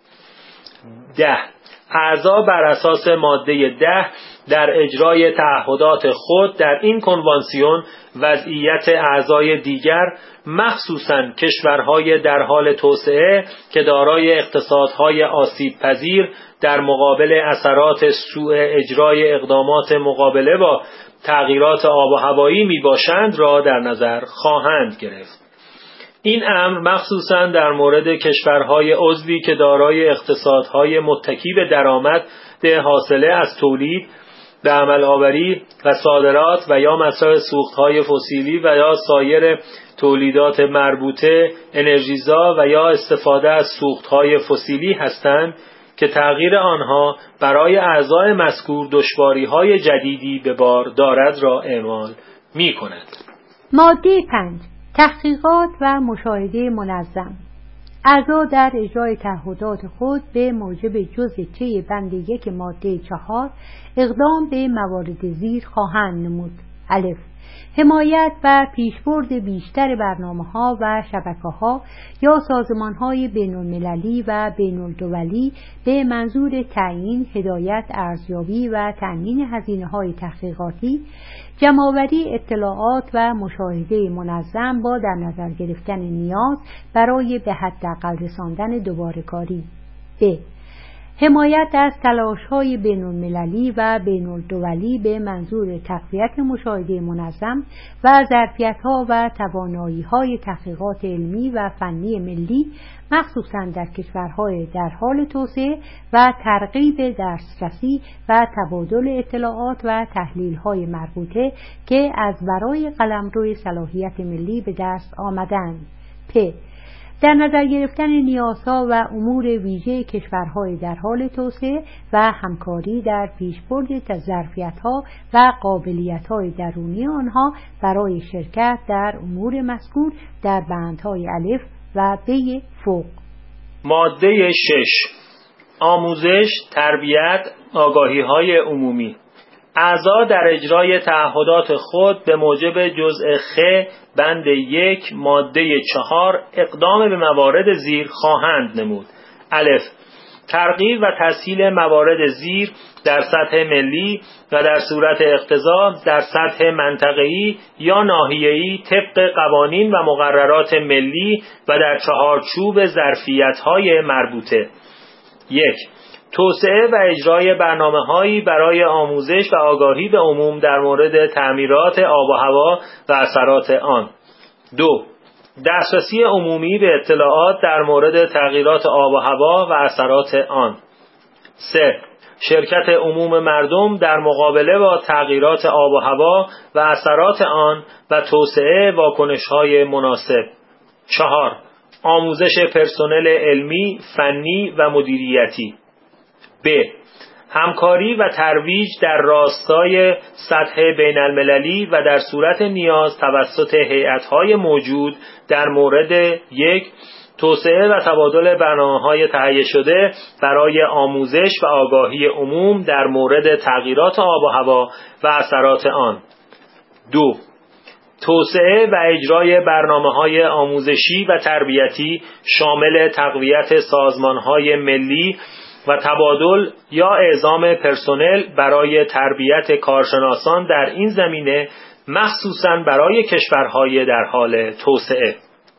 10. اعضا بر اساس ماده 10 در اجرای تعهدات خود در این کنوانسیون وضعیت اعضای دیگر مخصوصاً کشورهای در حال توسعه که دارای اقتصادهای آسیب پذیر در مقابل اثرات سوء اجرای اقدامات مقابله با تغییرات آب و هوایی می باشند را در نظر خواهند گرفت. این امر مخصوصاً در مورد کشورهای عضوی که دارای اقتصادهای متکی به درآمد حاصله از تولید به عمل آوری و صادرات و یا مصرف سوختهای فسیلی و یا سایر تولیدات مربوطه انرژیزا و یا استفاده از سوختهای فسیلی هستند که تغییر آنها برای اعضای مذکور دشواری‌های جدیدی به بار دارد را اعمال می‌کند. ماده 5. تحقیقات و مشاهده منظم. اعضا در اجرای تعهدات خود به موجب جزء چه بند 1 ماده 4 اقدام به موارد زیر خواهند نمود. الف. حمایت و پیشبرد بیشتر برنامه‌ها و شبکه‌ها یا سازمان‌های بین‌المللی و بین‌الدولی به منظور تعیین، هدایت، ارزیابی و تأمین هزینه‌های تحقیقاتی، جمع‌آوری اطلاعات و مشاهده منظم با در نظر گرفتن نیاز برای به حداقل رساندن دوباره کاری. ب. حمایت از تلاش‌های بین‌المللی و بین‌الدولی به منظور تقویت مشاهده منظم و ظرفیت‌ها و توانایی‌های تحقیقات علمی و فنی ملی مخصوصاً در کشورهای در حال توسعه و ترغیب دسترسی و تبادل اطلاعات و تحلیل‌های مربوطه که از برای قلمرو صلاحیت ملی به دست آمدند. پ. در نظر گرفتن نیازها و امور ویژه کشورهای در حال توسعه و همکاری در پیشبرد ظرفیت‌ها و قابلیت‌های درونی آنها برای شرکت در امور مذکور در بندهای الف و ب فوق. ماده 6. آموزش، تربیت، آگاهی‌های عمومی. اعضا در اجرای تعهدات خود به موجب جزء خ بند 1 ماده 4 اقدام به موارد زیر خواهند نمود. الف. ترغیب و تسهیل موارد زیر در سطح ملی و در صورت اقتضا در سطح منطقه‌ای یا ناحیه‌ای طبق قوانین و مقررات ملی و در چهارچوب ظرفیت‌های مربوطه. 1. توسعه و اجرای برنامه‌هایی برای آموزش و آگاهی به عموم در مورد تعمیرات آب و هوا و اثرات آن. 2. دسترسی عمومی به اطلاعات در مورد تغییرات آب و هوا و اثرات آن. 3. شرکت عموم مردم در مقابله با تغییرات آب و هوا و اثرات آن و توسعه واکنش‌های مناسب. 4. آموزش پرسنل علمی، فنی و مدیریتی. ب. همکاری و ترویج در راستای سطح بین المللی و در صورت نیاز توسط هیئت‌های موجود در مورد 1. توسعه و تبادل برنامه‌های تهیه شده برای آموزش و آگاهی عموم در مورد تغییرات آب و هوا و اثرات آن. 2. توسعه و اجرای برنامه‌های آموزشی و تربیتی شامل تقویت سازمان‌های ملی و تبادل یا اعزام پرسنل برای تربیت کارشناسان در این زمینه مخصوصاً برای کشورهای در حال توسعه.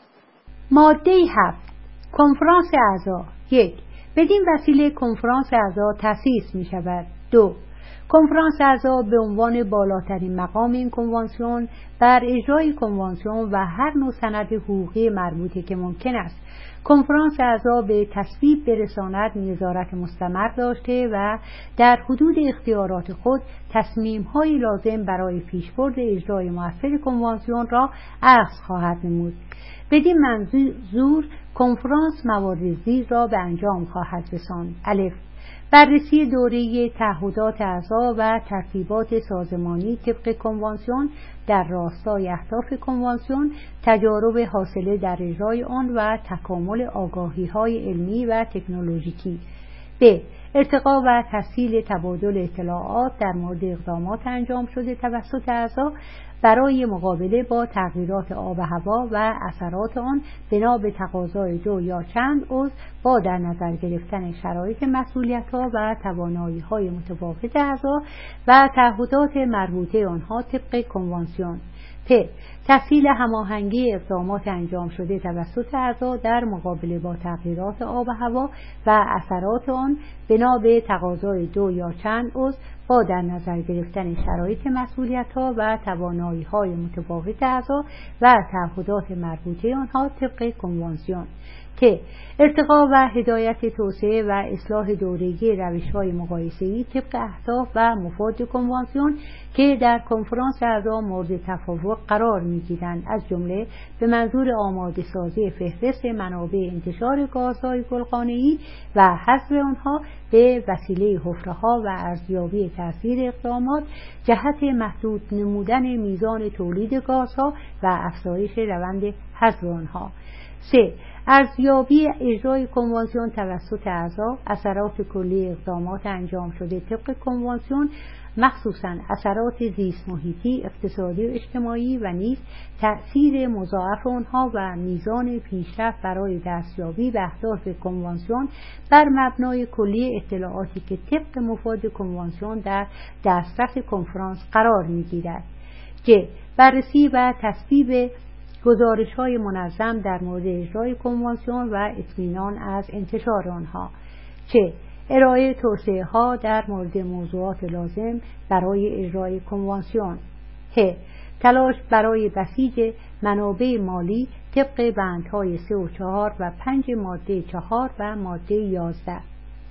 ماده 7. کنفرانس اعضا. 1. بدین وسیله کنفرانس اعضا تأسیس می شود. 2. کنفرانس اعضا به عنوان بالاترین مقام این کنوانسیون بر اجرای کنوانسیون و هر نوع سند حقوقی مربوطه که ممکن است کنفرانس اعضا به تصویب برساند نظارت مستمر داشته و در حدود اختیارات خود تصمیم‌های لازم برای پیشبرد اجرای مؤثر کنوانسیون را اخذ خواهد نمود. بدین منظور کنفرانس موارد زیر را به انجام خواهد رساند. الف. بررسی دوره تعهدات اعضا و ترتیبات سازمانی طبق کنوانسیون در راستای اهداف کنوانسیون، تجارب حاصله در اجرای آن و تکامل آگاهی‌های علمی و تکنولوژیکی. ب. ارتقا و تسهیل تبادل اطلاعات در مورد اقدامات انجام شده توسط اعضا برای مقابله با تغییرات آب و هوا و اثرات آن بنا به تقاضای دو یا چند عضو با در نظر گرفتن شرایط مسئولیت‌ها و توانایی‌های متفاوت اعضا و تعهدات مربوطه آنها طبق کنوانسیون. پ. تسهیل هماهنگی اقدامات انجام شده توسط اعضا در مقابله با تغییرات آب و هوا و اثرات آن بنا به تقاضای دو یا چند عضو با در نظر گرفتن شرایط مسئولیت‌ها و توانایی‌های متفاوت اعضا و تعهدات مربوطه آنها طبق کنوانسیون. که ارتقا و هدایت توسعه و اصلاح دوره‌ای روش‌های مقایسه‌ای طبق اهداف و مفاد کنوانسیون که در کنفرانس اعضا مورد تفاوت قرار می‌گیرند، از جمله به منظور آماده سازی فهرست منابع انتشار گازهای گلخانه‌ای و حذف آنها به وسیله حفره‌ها و ارزیابی تأثیر اقدامات جهت محدود نمودن میزان تولید گازها و افزایش روند حذف آنها. 3. ارزیابی اجرای کنوانسیون توسط اعضا، اثرات کلی اقدامات انجام شده طبق کنوانسیون، مخصوصاً اثرات زیست محیطی، اقتصادی و اجتماعی و نیز تأثیر مضاعف آنها و میزان پیشرفت برای دستیابی به اهداف کنوانسیون بر مبنای کلی اطلاعاتی که طبق مفاد کنوانسیون در دسترس کنفرانس قرار می‌گیرد. ج. بررسی و تصویب گزارش‌های منظم در مورد اجرای کنوانسیون و اطمینان از انتشار آنها. چه ارائه توصیه‌ها در مورد موضوعات لازم برای اجرای کنوانسیون. ه تلاش برای بسیج منابع مالی طبق بندهای 3 و 4 و 5 ماده 4 و ماده 11.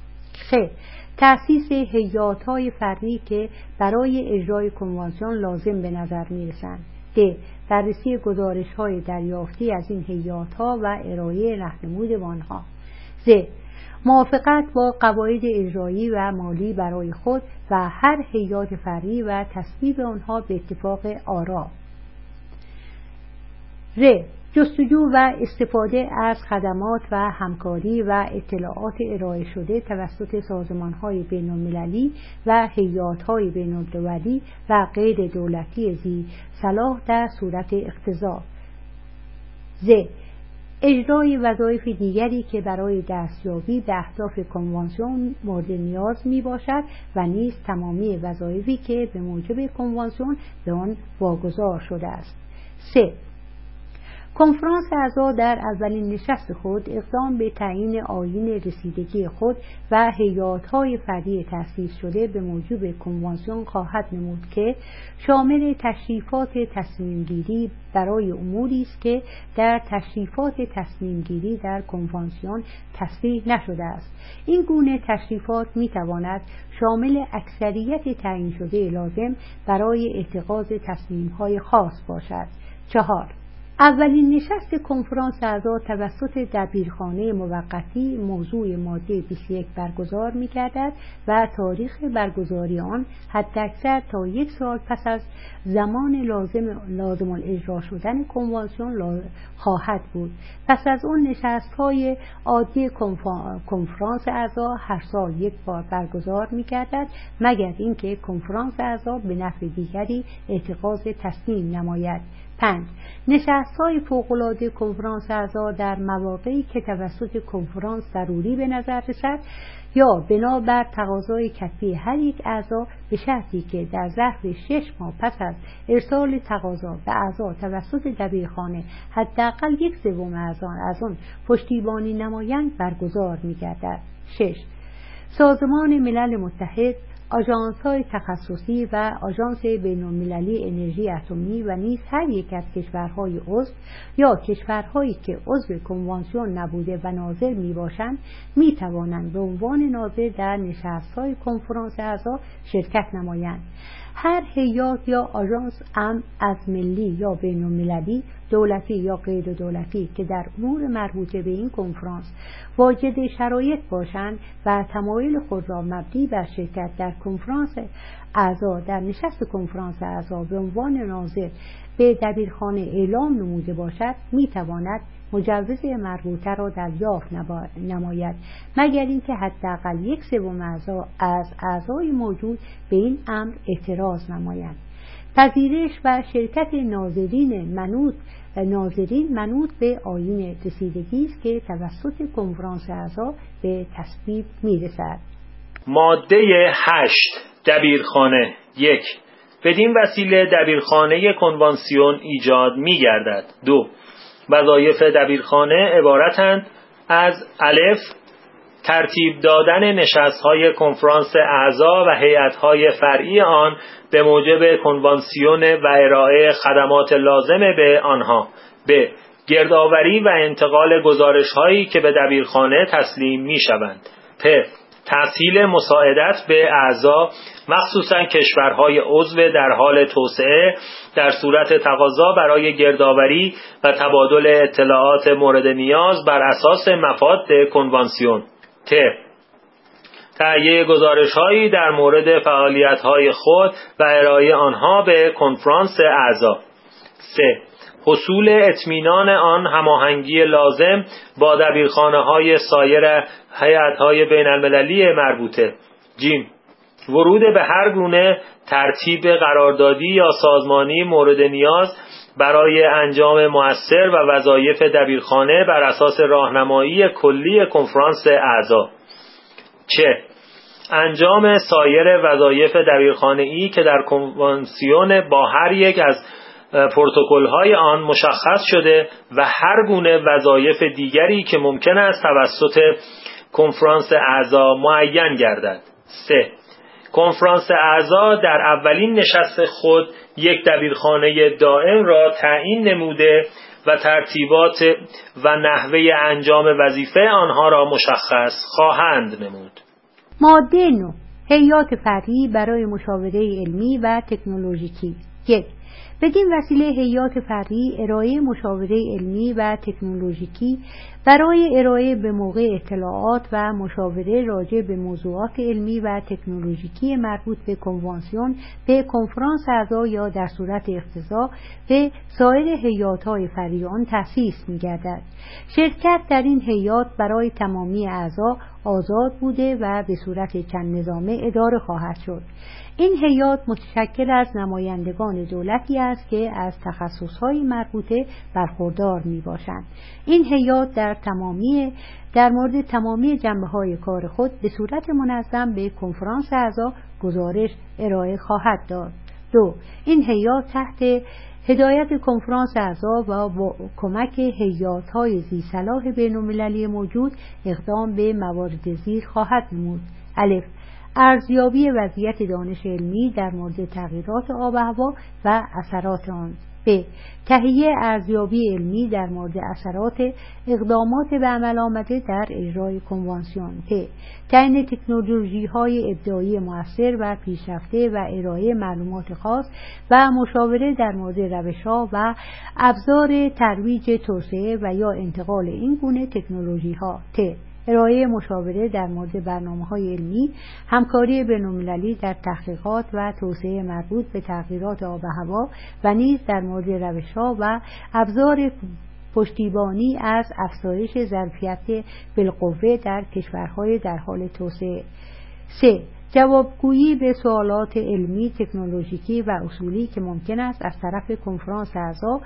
خ تأسیس هیئات‌های فردی که برای اجرای کنوانسیون لازم به نظر می‌رسند. د. بررسی گزارش‌های دریافتی از این هیئات‌ها و ارائه راهنمود به آنها. ز. موافقت با قواعد اجرایی و مالی برای خود و هر هیئات فرعی و تصویب آنها به اتفاق آرا. ر. جستجو و استفاده از خدمات و همکاری و اطلاعات ارائه شده توسط سازمان‌های بین‌المللی و هیئات‌های بین‌الدولی و غیر دولتی ذی صلاح در صورت اقتضا. ز. اجرای وظایف دیگری که برای دستیابی به اهداف کنوانسیون مورد نیاز می باشد و نیز تمامی وظایفی که به موجب کنوانسیون به آن واگذار شده است. 3. کنفرانس اعضا در اولین نشست خود اقدام به تعیین آیین رسیدگی خود و هیئات‌های فردی تأسیس شده به موجب کنوانسیون خواهد نمود که شامل تشریفات تصمیم‌گیری برای اموری است که در تشریفات تصمیم‌گیری در کنوانسیون تصریح نشده است. این گونه تشریفات می‌تواند شامل اکثریت تعیین شده لازم برای اتخاذ تصمیم‌های خاص باشد. 4. اولین نشست کنفرانس اعضا توسط دبیرخانه موقتی موضوع ماده 21 برگزار می‌گردد و تاریخ برگزاری آن حداکثر تا 1 سال پس از زمان لازم الاجرا شدن کنوانسیون خواهد بود. پس از آن نشست‌های عادی کنفرانس اعضا هر سال 1 بار برگزار می‌گردد مگر اینکه کنفرانس اعضا به نفع دیگری اتخاذ تصمیم نماید. 5. نشست‌های فوق‌العاده کنفرانس اعضا در مواقعی که توسط کنفرانس ضروری به نظر رسد یا بنابر تقاضای کتبی هر یک اعضا به شرطی که در ظرف 6 ماه پس از ارسال تقاضا به اعضا توسط دبیرخانه حداقل 1/3 اعضا از آن پشتیبانی نمایند برگزار می‌گردد. 6. سازمان ملل متحد، آژانس‌های تخصصی و آژانس بین‌المللی انرژی اتمی و نیز هر یک از کشورهای عضو یا کشورهایی که عضو کنوانسیون نبوده و ناظر میباشند میتوانند به عنوان ناظر در نشست‌های کنفرانس اعضا شرکت نمایند. هر هیئت یا آژانس از ملی یا بین‌المللی، دولتی یا غیر دولتی که در امور مربوطه به این کنفرانس واجد شرایط باشند و تمایل خود را مبنی بر شرکت در کنفرانس اعضا در نشست کنفرانس اعضا به عنوان ناظر به دبیرخانه اعلام نموده باشد میتواند مجوز مربوطه را دریافت نماید مگر اینکه حداقل 1/3 اعضا از اعضای موجود به این امر اعتراض نمایند. پذیرش و شرکت ناظرین منوط به آیین رسیدگی است که توسط کنفرانس اعضا به تصویب میرسد. ماده 8 دبیرخانه 1. بدین وسیله دبیرخانه کنوانسیون ایجاد می‌گردد. 2. وظایف دبیرخانه عبارتند از الف ترتیب دادن نشست‌های کنفرانس اعضا و هیئت‌های فرعی آن به موجب کنوانسیون و ارائه خدمات لازم به آنها. ب. گردآوری و انتقال گزارش‌هایی که به دبیرخانه تسلیم می‌شوند. پ. تسهیل مساعدت به اعضا مخصوصاً کشورهای عضو در حال توسعه در صورت تقاضا برای گردآوری و تبادل اطلاعات مورد نیاز بر اساس مفاد کنوانسیون. ت. تهیه گزارش‌هایی در مورد فعالیت‌های خود و ارائه آنها به کنفرانس اعضا. 3. حصول اطمینان آن هماهنگی لازم با دبیرخانه‌های سایر هیئت‌های بین‌المللی مربوطه. ج. ورود به هر گونه ترتیب قراردادی یا سازمانی مورد نیاز برای انجام مؤثر و وظایف دبیرخانه بر اساس راهنمایی کلی کنفرانس اعضا. چه انجام سایر وظایف دبیرخانه‌ای که در کنوانسیون با هر یک از پروتکل‌های آن مشخص شده و هر گونه وظایف دیگری که ممکن است توسط کنفرانس اعضا معین گردد. 3. کنفرانس اعضا در اولین نشست خود یک دبیرخانه دائم را تعیین نموده و ترتیبات و نحوه انجام وظیفه آنها را مشخص خواهند نمود. ماده 9 هیئات فرعی برای مشاوره علمی و تکنولوژیکی. 1. بدین وسیله هیئات فرعی ارائه مشاوره علمی و تکنولوژیکی برای ارائه به موقع اطلاعات و مشاوره راجع به موضوعات علمی و تکنولوژیکی مربوط به کنوانسیون به کنفرانس اعضا یا در صورت اقتضا به سایر هیئات‌های فرعی آن تأسیس می‌گردد. شرکت در این هیئات برای تمامی اعضا آزاد بوده و به صورت چند نظامه اداره خواهد شد. این هیئات متشکل از نمایندگان دولتی است که از تخصص‌های مربوطه برخوردار میباشند. این هیئات در مورد تمامی جنبه‌های کار خود به صورت منظم به کنفرانس اعضا گزارش ارائه خواهد داد. 2. این هیئات تحت هدایت کنفرانس اعضا و با کمک هیئات‌های ذی‌صلاح بین‌المللی موجود اقدام به موارد زیر خواهد نمود. الف. ارزیابی وضعیت دانش علمی در مورد تغییرات آب و هوا و اثرات آن. ب. تهیه ارزیابی علمی در مورد اثرات اقدامات به عمل آمده در اجرای کنوانسیون. ت. تعیین تکنولوژی‌های ابداعی مؤثر و پیشرفته و ارائه معلومات خاص و مشاوره در مورد روش‌ها و ابزار ترویج توسعه و یا انتقال این گونه تکنولوژی‌ها. ت. ارائه مشاوره در مورد برنامه‌های علمی، همکاری بین‌المللی در تحقیقات و توسعه مربوط به تغییرات آب و هوا و نیز در مورد روش‌ها و ابزار پشتیبانی از افزایش ظرفیت بالقوه در کشورهای در حال توسعه. 3. جوابگویی به سوالات علمی، تکنولوژیکی و اصولی که ممکن است از طرف کنفرانس اعضا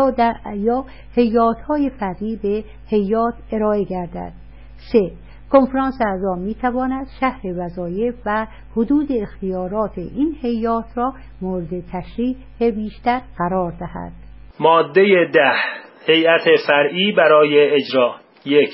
یا هیئات‌های فرعی به هیئات ارائه گردد. 3. کنفرانس اعضا می تواند شرح وظایف و حدود اختیارات این هیئات را مورد تشریح بیشتر قرار دهد. ماده 10. هیئت فرعی برای اجرا. 1.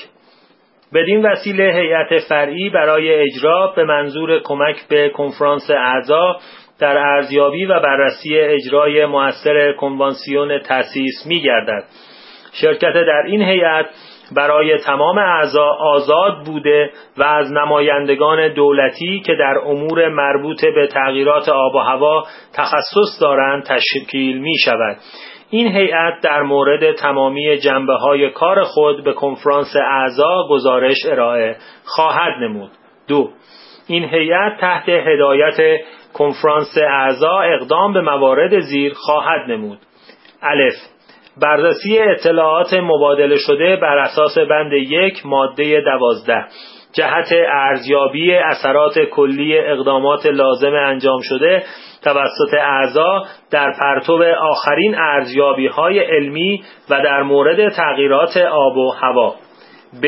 بدین وسیله هیئت فرعی برای اجرا به منظور کمک به کنفرانس اعضا در ارزیابی و بررسی اجرای مؤثر کنوانسیون تأسیس می گردد. شرکت در این هیئت برای تمام اعضا آزاد بوده و از نمایندگان دولتی که در امور مربوط به تغییرات آب و هوا تخصص دارند تشکیل می شود. این هیئت در مورد تمامی جنبه‌های کار خود به کنفرانس اعضا گزارش ارائه خواهد نمود. 2. این هیئت تحت هدایت کنفرانس اعضا اقدام به موارد زیر خواهد نمود. الف. بررسی اطلاعات مبادله شده بر اساس بند 1 ماده 12 جهت ارزیابی اثرات کلی اقدامات لازم انجام شده توسط اعضا در پرتو آخرین ارزیابی‌های علمی و در مورد تغییرات آب و هوا. ب.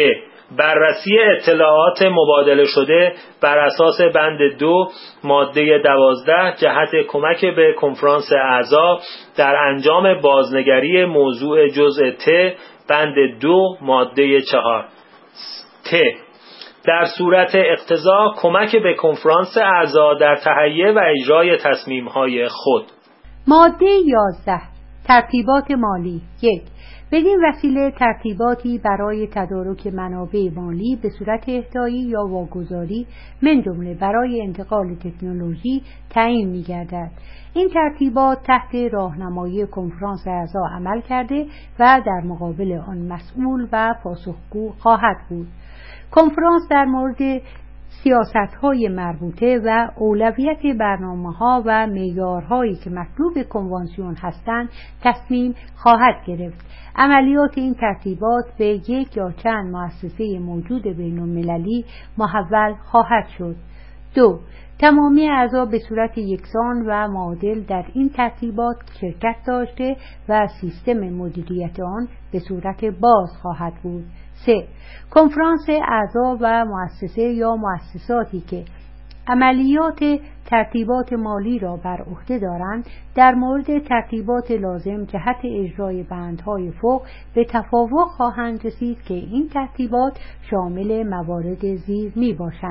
بررسی اطلاعات مبادله شده بر اساس بند 2 ماده 12 جهت کمک به کنفرانس اعضا در انجام بازنگری موضوع جزء ت بند 2 ماده 4. ت. در صورت اقتضا کمک به کنفرانس اعضا در تهیه و اجرای تصمیم‌های خود. ماده 11. ترتیبات مالی. 1. بدین وسیله ترتیباتی برای تدارک منابع مالی به صورت اهدایی یا واگذاری من جمله برای انتقال تکنولوژی تعیین می‌گردد. این ترتیبات تحت راهنمایی کنفرانس اعضا عمل کرده و در مقابل آن مسئول و پاسخگو خواهد بود. کنفرانس در مورد سیاست‌های مربوطه و اولویت برنامه‌ها و معیارهایی که مطلوب کنوانسیون هستند تصمیم خواهد گرفت. عملیات این ترتیبات به یک یا چند مؤسسه موجود بین‌المللی محول خواهد شد. 2. تمامی اعضا به صورت یکسان و معادل در این ترتیبات شرکت داشته و سیستم مدیریت آن به صورت باز خواهد بود. 3. کنفرانس اعضا و مؤسسه یا مؤسساتی که عملیات ترتیبات مالی را بر عهده دارند در مورد ترتیبات لازم جهت اجرای بندهای فوق به توافق خواهند رسید که این ترتیبات شامل موارد زیر می باشند.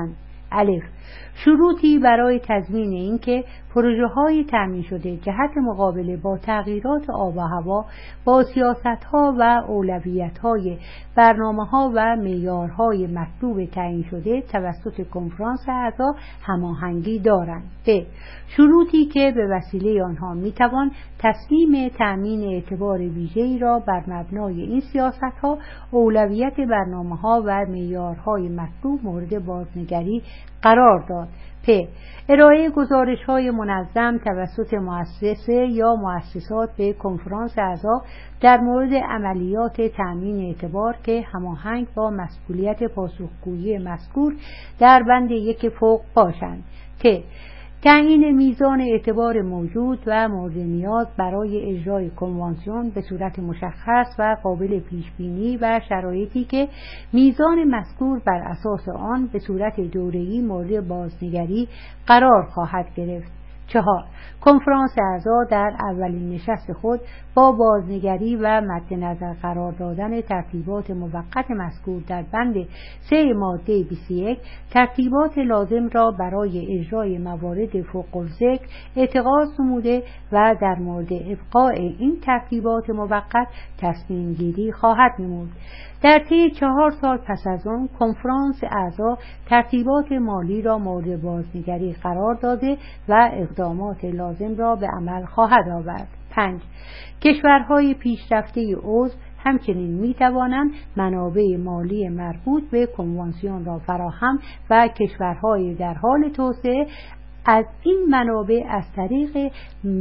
الف. شروطی برای تضمین اینکه پروژه‌های تامین شده جهت مقابله با تغییرات آب و هوا با سیاست‌ها و اولویت‌های برنامه‌ها و معیارهای مطلوب تعیین شده توسط کنفرانس اعضا هماهنگی دارند. ب. شروطی که به وسیله آنها میتوان تصمیم تامین اعتبار ویژه‌ای را بر مبنای این سیاست‌ها، اولویت برنامه‌ها و معیارهای مطلوب مورد بازنگری قرار داد. پ. ارائه گزارش‌های منظم توسط مؤسسه یا مؤسسات به کنفرانس اعضا در مورد عملیات تأمین اعتبار که هماهنگ با مسئولیت پاسخگویی مذکور در بند 1 فوق باشند. ت. تعیین میزان اعتبار موجود و مورد نیاز برای اجرای کنوانسیون به صورت مشخص و قابل پیش بینی و شرایطی که میزان مذکور بر اساس آن به صورت دوره‌ای مورد بازنگری قرار خواهد گرفت. 4. کنفرانس اعضا در اولین نشست خود با بازنگری و مد نظر قرار دادن ترتیبات موقت مذکور در بند 3 ماده 21 ترتیبات لازم را برای اجرای موارد فوق الذکر اتخاذ نموده و در مورد ابقاء این ترتیبات موقت تصمیم گیری خواهد نمود. در طی 4 سال پس از آن کنفرانس اعضا ترتیبات مالی را مورد بازنگری قرار داده و اقدامات لازم را به عمل خواهد آورد. 5. کشورهای پیشرفته عضو همچنین می توانند منابع مالی مربوط به کنوانسیون را فراهم و کشورهای در حال توسعه از این منابع از طریق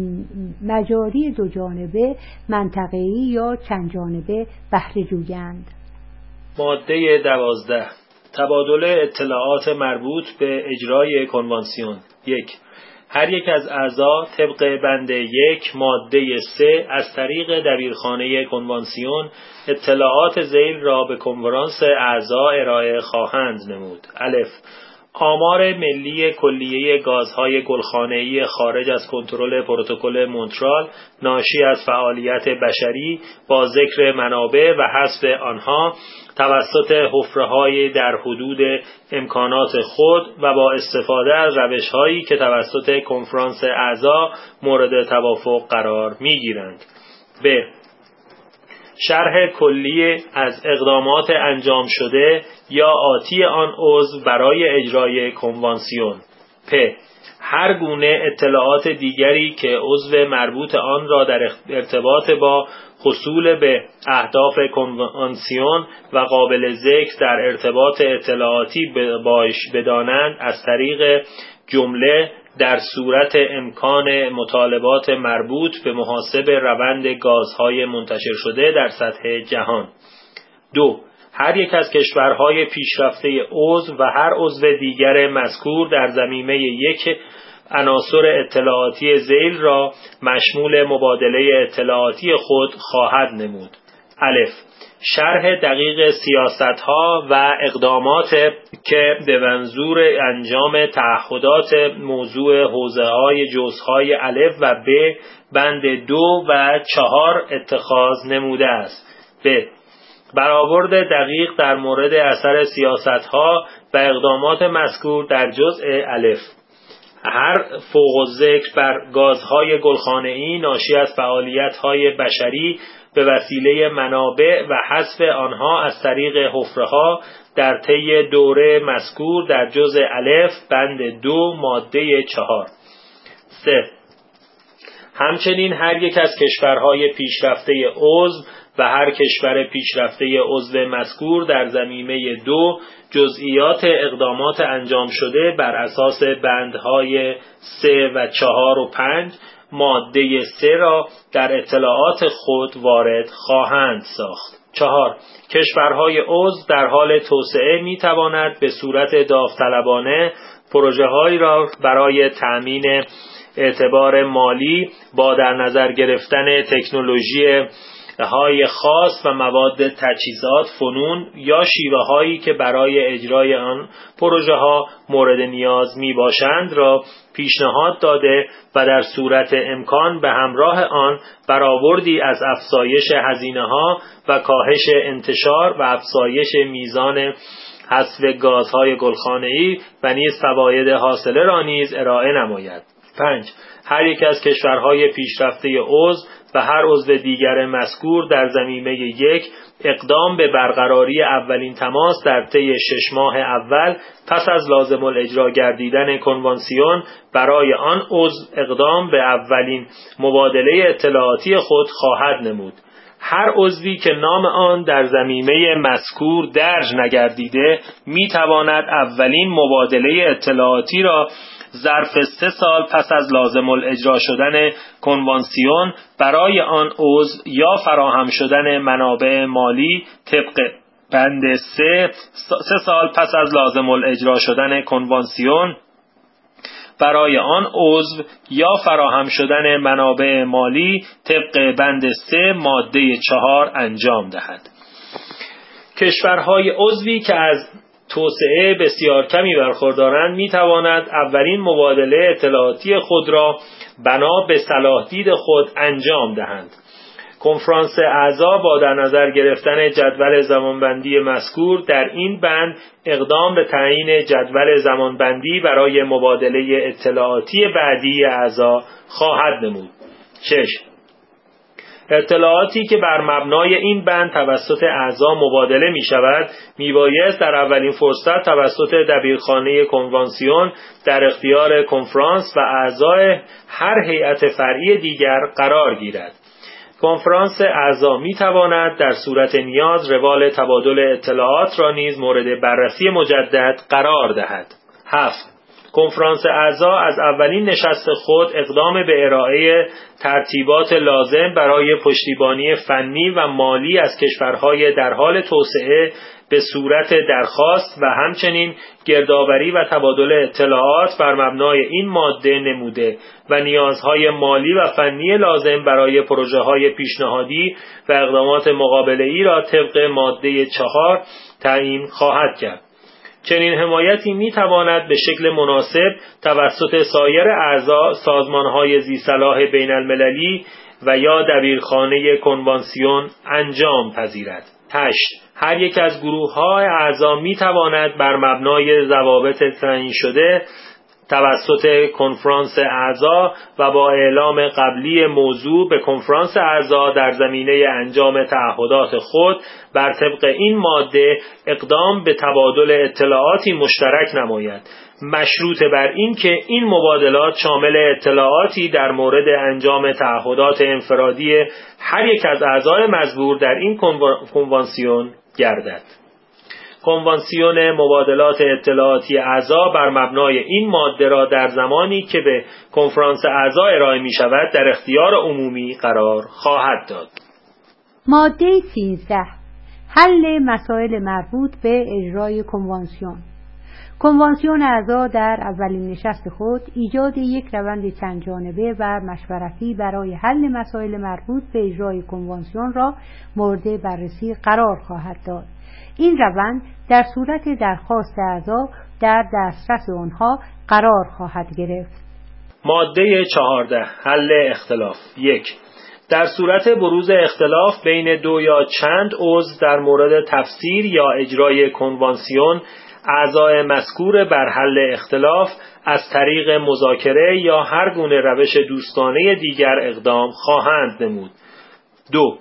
مجاری دو جانبه، منطقه‌ای یا چند جانبه بهره جویند. ماده 12. تبادل اطلاعات مربوط به اجرای کنوانسیون. 1. هر یک از اعضا طبق بند 1 ماده 3 از طریق دبیرخانه کنوانسیون اطلاعات ذیل را به کنفرانس اعضا ارائه خواهند نمود. الف. آمار ملی کلیه گازهای گلخانه‌ای خارج از کنترل پروتکل مونترال ناشی از فعالیت بشری با ذکر منابع و حذف آنها توسط حفره‌های در حدود امکانات خود و با استفاده از روش‌هایی که توسط کنفرانس اعضا مورد توافق قرار می‌گیرند. ب. شرح کلی از اقدامات انجام شده یا آتی آن عضو برای اجرای کنوانسیون. پ. هر گونه اطلاعات دیگری که عضو مربوط آن را در ارتباط با حصول به اهداف کنوانسیون و قابل ذکر در ارتباط اطلاعاتی باش بدانند از طریق جمله در صورت امکان مطالبات مربوط به محاسب روند گازهای منتشر شده در سطح جهان. 2. هر یک از کشورهای پیشرفته عضو و هر عضو دیگر مذکور در ضمیمه یک عناصر اطلاعاتی ذیل را مشمول مبادله اطلاعاتی خود خواهد نمود. الف. شرح دقیق سیاست‌ها و اقدامات که به منظور انجام تعهدات موضوع حوزه‌های جزءهای الف و ب بند 2 و 4 اتخاذ نموده است. ب. برآورد دقیق در مورد اثر سیاست‌ها و اقدامات مذکور در جزء الف. هر فوق الذکر بر گازهای گلخانه‌ای ناشی از فعالیت‌های بشری به وسیله منابع و حذف آنها از طریق حفره‌ها در طی دوره مذکور در جزء الف بند 2 ماده 4. 3. همچنین هر یک از کشورهای پیشرفته عضو و هر کشور پیشرفته عضو مذکور در ضمیمه 2 جزئیات اقدامات انجام شده بر اساس بندهای 3 و 4 و 5 ماده 3 را در اطلاعات خود وارد خواهند ساخت. 4. کشورهای عضو در حال توسعه می تواند به صورت داوطلبانه پروژه‌هایی را برای تأمین اعتبار مالی با در نظر گرفتن تکنولوژی های خاص و مواد تجهیزات فنون یا شیوه هایی که برای اجرای آن پروژه ها مورد نیاز می باشند را پیشنهاد داده و در صورت امکان به همراه آن برآوردی از افزایش هزینه ها و کاهش انتشار و افزایش میزان حذف گازهای گلخانه‌ای و نیز فواید حاصله را نیز ارائه نماید. 5. هر یک از کشورهای پیشرفته عضو و هر عضو دیگر مذکور در ضمیمه 1 اقدام به برقراری اولین تماس در طی 6 ماه اول پس از لازم الاجرا گردیدن کنوانسیون برای آن عضو اقدام به اولین مبادله اطلاعاتی خود خواهد نمود. هر عضوی که نام آن در ضمیمه مذکور درج نگردیده میتواند اولین مبادله اطلاعاتی را ظرف 3 سال پس از لازم الاجرا شدن کنوانسیون برای آن عضو یا فراهم شدن منابع مالی طبق بند 3 سال پس از لازم الاجرا شدن کنوانسیون برای آن عضو یا فراهم شدن منابع مالی طبق بند 3 ماده 4 انجام دهد. کشورهای عضوی که از توسعه بسیار کمی برخوردارند می توانند اولین مبادله اطلاعاتی خود را بنا به صلاح دید خود انجام دهند. کنفرانس اعضا با در نظر گرفتن جدول زمانبندی مذکور در این بند اقدام به تعیین جدول زمانبندی برای مبادله اطلاعاتی بعدی اعضا خواهد نمود. 6. اطلاعاتی که بر مبنای این بند توسط اعضا مبادله می شود می بایست در اولین فرصت توسط دبیرخانه کنوانسیون در اختیار کنفرانس و اعضای هر هیئت فرعی دیگر قرار گیرد. کنفرانس اعضا می تواند در صورت نیاز روال تبادل اطلاعات را نیز مورد بررسی مجدد قرار دهد. 7. کنفرانس اعضا از اولین نشست خود اقدام به ارائه ترتیبات لازم برای پشتیبانی فنی و مالی از کشورهای در حال توسعه به صورت درخواست و همچنین گردآوری و تبادل اطلاعات بر مبنای این ماده نموده و نیازهای مالی و فنی لازم برای پروژه‌های پیشنهادی و اقدامات مقابله‌ای را طبق ماده 4 تعیین خواهد کرد. چنین حمایتی می‌تواند به شکل مناسب توسط سایر اعضا سازمان‌های ذی‌صلاح بین‌المللی و یا دبیرخانه کنوانسیون انجام پذیرد. 8. هر یک از گروه‌های اعضا می‌تواند بر مبنای ضوابط تعیین شده توسط کنفرانس اعضا و با اعلام قبلی موضوع به کنفرانس اعضا در زمینه انجام تعهدات خود بر طبق این ماده اقدام به تبادل اطلاعاتی مشترک نماید، مشروط بر این که این مبادلات شامل اطلاعاتی در مورد انجام تعهدات انفرادی هر یک از اعضای مزبور در این کنوانسیون گردد. کنوانسیون مبادلات اطلاعاتی اعضا بر مبنای این ماده را در زمانی که به کنفرانس اعضا ارائه می شود در اختیار عمومی قرار خواهد داد. ماده 13. حل مسائل مربوط به اجرای کنوانسیون. کنوانسیون اعضا در اولین نشست خود ایجاد یک روند چند جانبه و مشورتی برای حل مسائل مربوط به اجرای کنوانسیون را مورد بررسی قرار خواهد داد. این روند در صورت درخواست اعضا در دسترس آنها قرار خواهد گرفت. ماده 14. حل اختلاف. 1. در صورت بروز اختلاف بین دو یا چند عضو در مورد تفسیر یا اجرای کنوانسیون، اعضای مذکور بر حل اختلاف از طریق مذاکره یا هر گونه روش دوستانه دیگر اقدام خواهند نمود. 2.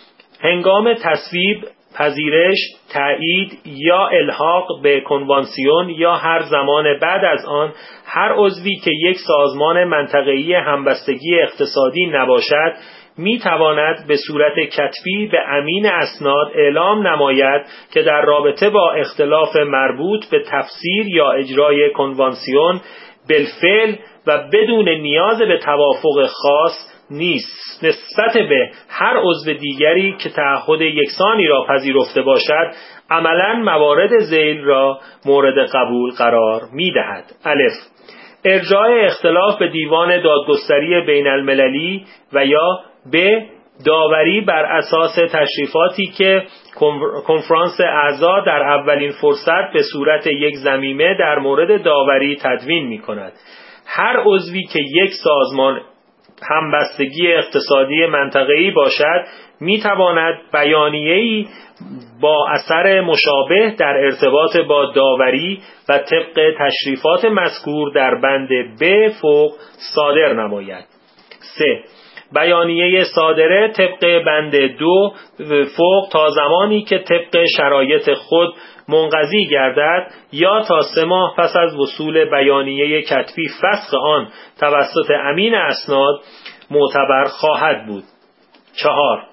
هنگام تصویب، پذیرش، تایید یا الحاق به کنوانسیون یا هر زمان بعد از آن، هر عضوی که یک سازمان منطقه‌ای همبستگی اقتصادی نباشد می تواند به صورت کتبی به امین اسناد اعلام نماید که در رابطه با اختلاف مربوط به تفسیر یا اجرای کنوانسیون بالفعل و بدون نیاز به توافق خاص نیست نسبت به هر عضو دیگری که تعهد یکسانی را پذیرفته باشد عملاً موارد ذیل را مورد قبول قرار می دهد. الف. ارجاع اختلاف به دیوان دادگستری بین المللی و یا ب. داوری بر اساس تشریفاتی که کنفرانس اعضا در اولین فرصت به صورت یک ضمیمه در مورد داوری تدوین می کند. هر عضوی که یک سازمان همبستگی اقتصادی منطقه‌ای باشد، می‌تواند بیانیه‌ای با اثر مشابه در ارتباط با داوری و طبق تشریفات مذکور در بند ب فوق صادر نماید. 3. بیانیه صادره طبق بند 2 فوق تا زمانی که طبق شرایط خود منقضی گردد یا تا 3 ماه پس از وصول بیانیه کتبی فسخ آن توسط امین اسناد معتبر خواهد بود. 4.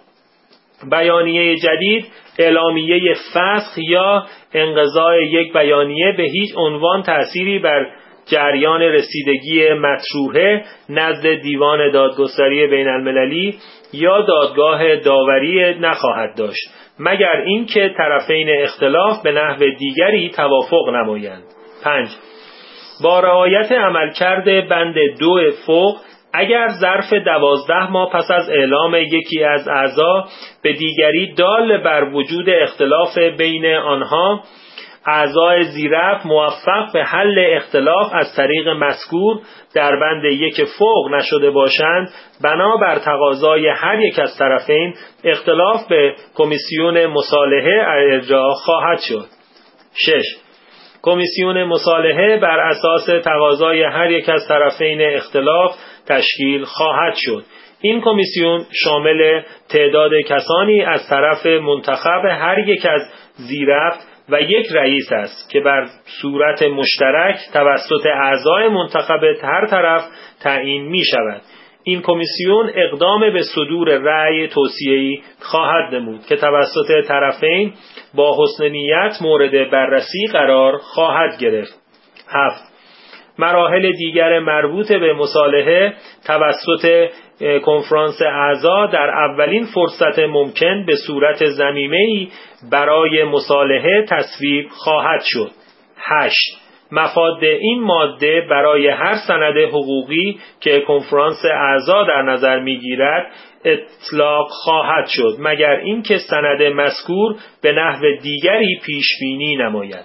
بیانیه جدید اعلامیه فسخ یا انقضاء یک بیانیه به هیچ عنوان تأثیری بر جریان رسیدگی مطروحه نزد دیوان دادگستری بین المللی یا دادگاه داوری نخواهد داشت، مگر اینکه طرفین اختلاف به نحو دیگری توافق نمایند. 5. با رعایت عملکرد بند 2 فوق، اگر ظرف 12 ماه پس از اعلام یکی از اعضا به دیگری دال بر وجود اختلاف بین آنها، اعضای زیرفت موفق به حل اختلاف از طریق مذکور در بند 1 فوق نشده باشند، بنابر تقاضای هر یک از طرفین اختلاف به کمیسیون مصالحه ارجاع خواهد شد. 6. کمیسیون مصالحه بر اساس تقاضای هر یک از طرفین اختلاف تشکیل خواهد شد. این کمیسیون شامل تعداد کسانی از طرف منتخب هر یک از زیرفت و یک رئیس است که بر صورت مشترک توسط اعضای منتخب هر طرف تعیین می شود. این کمیسیون اقدام به صدور رأی توصیه‌ای خواهد نمود که توسط طرفین با حسن نیت مورد بررسی قرار خواهد گرفت. 7. مراحل دیگر مربوط به مصالحه توسط کنفرانس اعضا در اولین فرصت ممکن به صورت ضمیمه‌ای برای مصالحه تصویب خواهد شد. 8. مفاد این ماده برای هر سند حقوقی که کنفرانس اعضا در نظر می‌گیرد اطلاق خواهد شد، مگر اینکه سند مذکور به نحو دیگری پیش بینی نماید.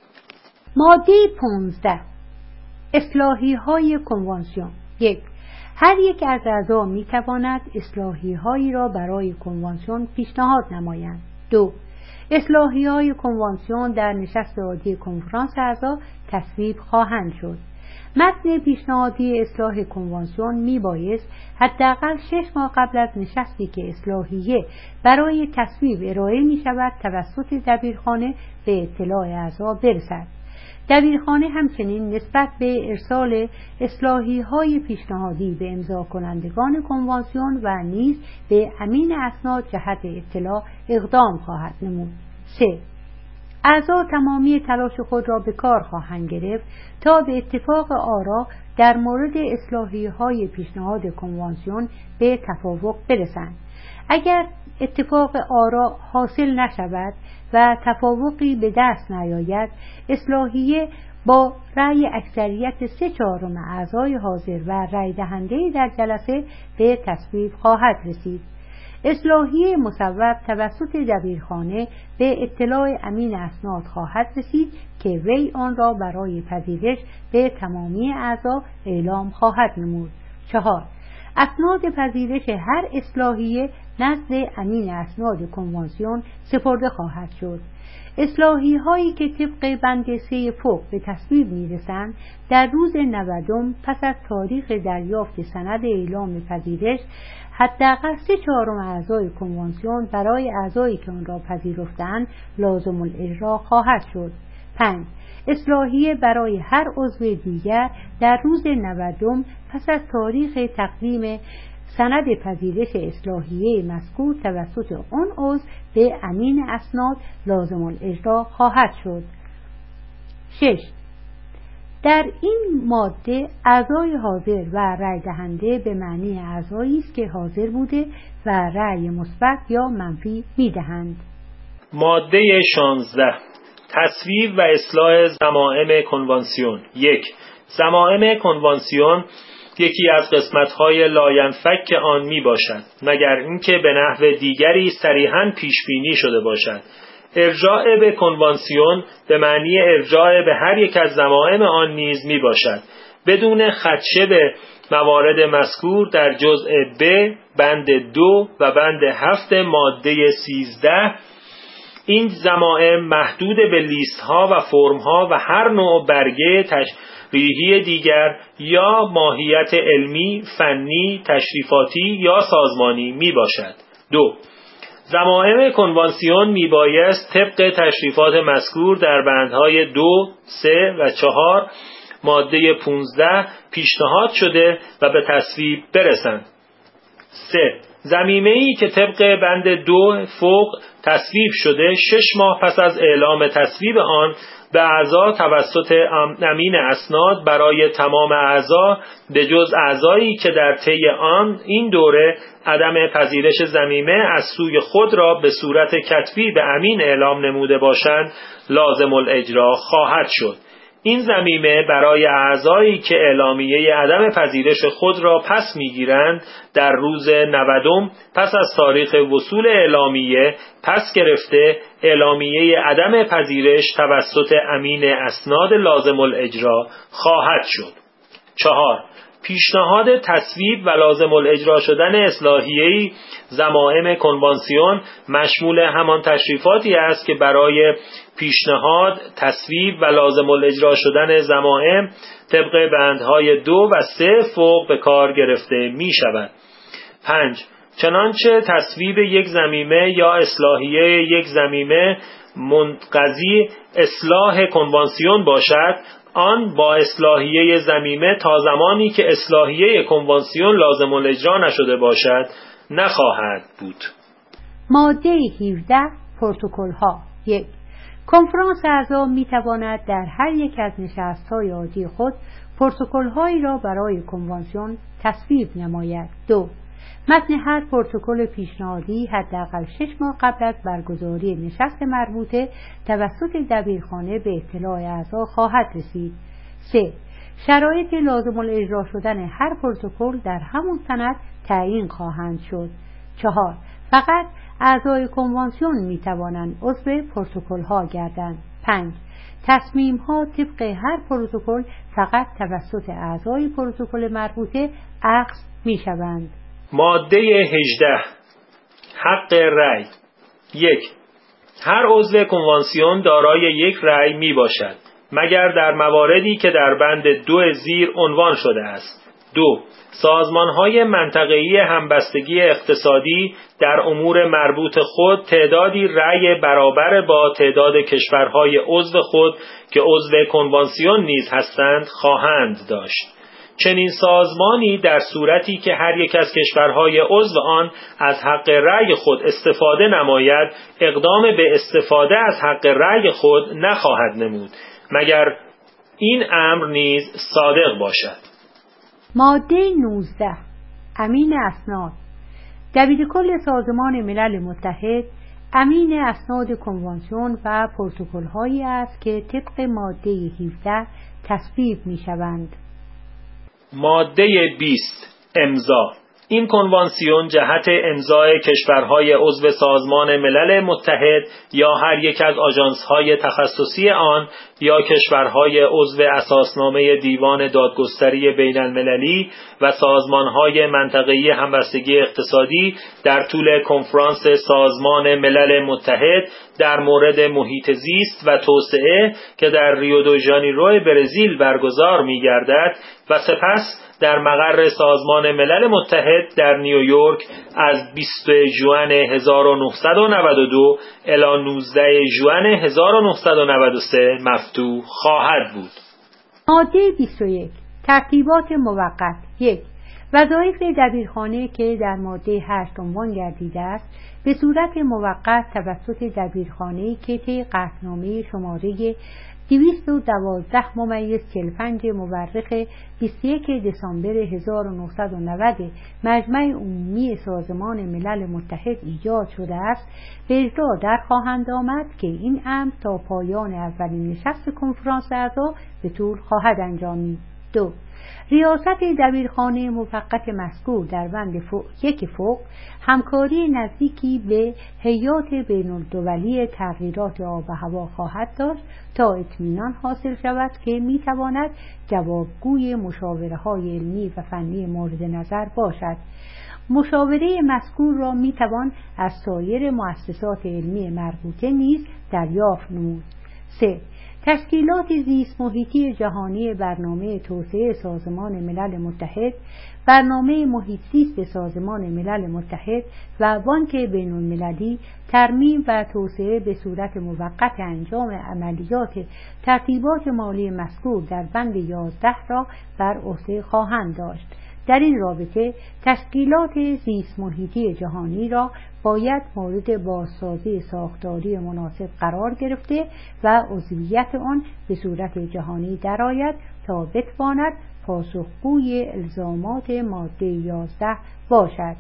ماده 15. اصلاحی‌های کنوانسیون. 1. هر یک از اعضا می‌تواند اصلاحی‌هایی را برای کنوانسیون پیشنهاد نمایند. 2. اصلاحی‌های کنوانسیون در نشست عادی کنفرانس اعضا تصویب خواهند شد. متن پیشنهادی اصلاح کنوانسیون میبایست حداقل 6 ماه قبل از نشستی که اصلاحیه برای تصویب ارائه می‌شود توسط دبیرخانه به اطلاع اعضا برسد. دبیرخانه همچنین نسبت به ارسال اصلاحی‌های پیشنهادی به امضا کنندگان کنوانسیون و نیز به امین اسناد جهت اطلاع اقدام خواهد نمود. 3. اعضا تمامی تلاش خود را به کار خواهند گرفت تا به اتفاق آرا در مورد اصلاحی‌های پیشنهاد کنوانسیون به توافق برسند. اگر اتفاق آرا حاصل نشود و توافقی به دست نیاید، اصلاحیه با رأی اکثریت 3/4 اعضای حاضر و رأی دهنده در جلسه به تصویب خواهد رسید. اصلاحیه مصوب توسط دبیرخانه به اطلاع امین اسناد خواهد رسید که وی آن را برای پذیرش به تمامی اعضا اعلام خواهد نمود. 4. اسناد پذیرش هر اصلاحیه نزد امین اسناد کنوانسیون سپرده خواهد شد. اصلاحیه هایی که طبق بند 3 فوق به تصویب میرسند در روز 90 پس از تاریخ دریافت سند اعلام پذیرش حداقل 3/4 اعضای کنوانسیون برای اعضایی که آن را پذیرفتند لازم الاجرا خواهد شد. 5. اصلاحیه برای هر عضو دیگر در روز 90 پس از تاریخ تقدیم سند پذیرش اصلاحیه مذکور توسط آن عضو به امین اسناد لازم الاجرا خواهد شد. 6. در این ماده اعضای حاضر و رأی دهنده به معنی اعضایی است که حاضر بوده و رأی مثبت یا منفی میدهند. ماده 16. تصویب و اصلاح ضمائم کنوانسیون. 1. ضمائم کنوانسیون یکی از قسمت‌های لاینفک آن می باشد، مگر اینکه به نحو دیگری صریحاً پیش بینی شده باشد. ارجاع به کنوانسیون به معنی ارجاع به هر یک از ضمائم آن نیز می باشد. بدون خدشه به موارد مذکور در جزء ب بند 2 و بند 7 ماده 13. این ضمائم محدود به لیست‌ها و فرم‌ها و هر نوع برگه تشریحی دیگر یا ماهیت علمی، فنی، تشریفاتی یا سازمانی می باشد. 2. ضمائم کنوانسیون می بایست طبق تشریفات مذکور در بندهای 2، 3 و 4 ماده 15 پیشنهاد شده و به تصویب برسند. 3. ضمیمه‌ای که طبق بند 2 فوق تصویب شده 6 ماه پس از اعلام تصویب آن به اعضا توسط امین اسناد برای تمام اعضا به جز اعضایی که در طی این دوره عدم پذیرش ضمیمه از سوی خود را به صورت کتبی به امین اعلام نموده باشند لازم الاجرا خواهد شد. این ضمیمه برای اعضایی که اعلامیه عدم پذیرش خود را پس میگیرند در روز 90 پس از تاریخ وصول اعلامیه پس گرفته اعلامیه عدم پذیرش توسط امین اسناد لازم الاجرا خواهد شد. 4. پیشنهاد تصویب و لازم الاجرا شدن اصلاحیه‌ای ضمائم کنوانسیون مشمول همان تشریفاتی است که برای پیشنهاد تصویب و لازم الاجرا شدن ضمائم طبق بندهای 2 و 3 فوق به کار گرفته می شود. 5. چنانچه تصویب یک ضمیمه یا اصلاحیه یک ضمیمه منقضی اصلاح کنوانسیون باشد، آن با اصلاحیه ضمیمه تا زمانی که اصلاحیه کنوانسیون لازم الاجرا نشده باشد نخواهد بود. ماده 17 پروتکل ها. 1. کنفرانس اعضا می تواند در هر یک از نشست‌های عادی خود پروتکل هایی را برای کنوانسیون تصویب نماید. 2. متن هر پروتکل پیشنهادی حداقل 6 ماه قبل از برگزاری نشست مربوطه توسط دبیرخانه به اطلاع اعضا خواهد رسید. 3. شرایط لازم الاجرا شدن هر پروتکل در همون سند تعیین خواهند شد. 4. فقط اعضای کنوانسیون می توانند عضو پروتکل ها گردند. 5. تصمیم ها طبق هر پروتکل فقط توسط اعضای پروتکل مربوطه اخذ می شوند. ماده 18 حق رأی. 1. هر عضو کنوانسیون دارای یک رأی می باشد مگر در مواردی که در بند 2 زیر عنوان شده است. 2. سازمان‌های منطقه‌ای همبستگی اقتصادی در امور مربوط خود تعدادی رأی برابر با تعداد کشورهای عضو خود که عضو کنوانسیون نیز هستند خواهند داشت. چنین سازمانی در صورتی که هر یک از کشورهای عضو آن از حق رأی خود استفاده نماید اقدام به استفاده از حق رأی خود نخواهد نمود مگر این امر نیز صادق باشد. ماده 19 امین اسناد. دبیرکل سازمان ملل متحد امین اسناد کنوانسیون و پروتکل هایی است که طبق ماده 17 تصویب می شوند. ماده 20 امضا. این کنوانسیون جهت امضای کشورهای عضو سازمان ملل متحد یا هر یک از آژانس‌های تخصصی آن یا کشورهای عضو اساسنامه دیوان دادگستری بین المللی و سازمانهای منطقه‌ای همبستگی اقتصادی در طول کنفرانس سازمان ملل متحد در مورد محیط زیست و توسعه که در ریو دو ژانیرو برزیل برگزار می‌گردد و سپس در مقر سازمان ملل متحد در نیویورک از 20 ژوئن 1992 الی 19 ژوئن 1993 مفتوح خواهد بود. ماده 21 ترتیبات موقت. 1. وظایف دبیرخانه که در ماده 8 عنوان گردیده است به صورت موقت توسط دبیرخانه‌ای که طی قطعنامه شماره 212/45 مورخ 21 دسامبر 1990 مجمع عمومی سازمان ملل متحد ایجاد شده است به اجرا در خواهند آمد که این امر تا پایان اولین نشست کنفرانس اعضا به طول خواهد انجامید. 2. ریاست دبیرخانه موقت مذکور در بند 1 فوق همکاری نزدیکی به هیئات بین‌الدولی تغییرات آب و هوا خواهد داشت تا اطمینان حاصل شود که میتواند جوابگوی مشاوره‌های علمی و فنی مورد نظر باشد. مشاوره مذکور را میتوان از سایر مؤسسات علمی مربوطه نیز دریافت نمود. 3. تشکیلات زیست محیطی جهانی برنامه توسعه سازمان ملل متحد، برنامه محیط زیست سازمان ملل متحد و بانک بین المللی ترمیم و توسعه به صورت موقت انجام عملیات ترتیبات مالی مذکور در بند 11 را بر عهده خواهند داشت. در این رابطه تشکیلات زیست محیطی جهانی را باید مورد بازسازی ساختاری مناسب قرار گرفته و عضویت آن به صورت جهانی درآید تا بتواند پاسخگوی الزامات ماده 11 باشد.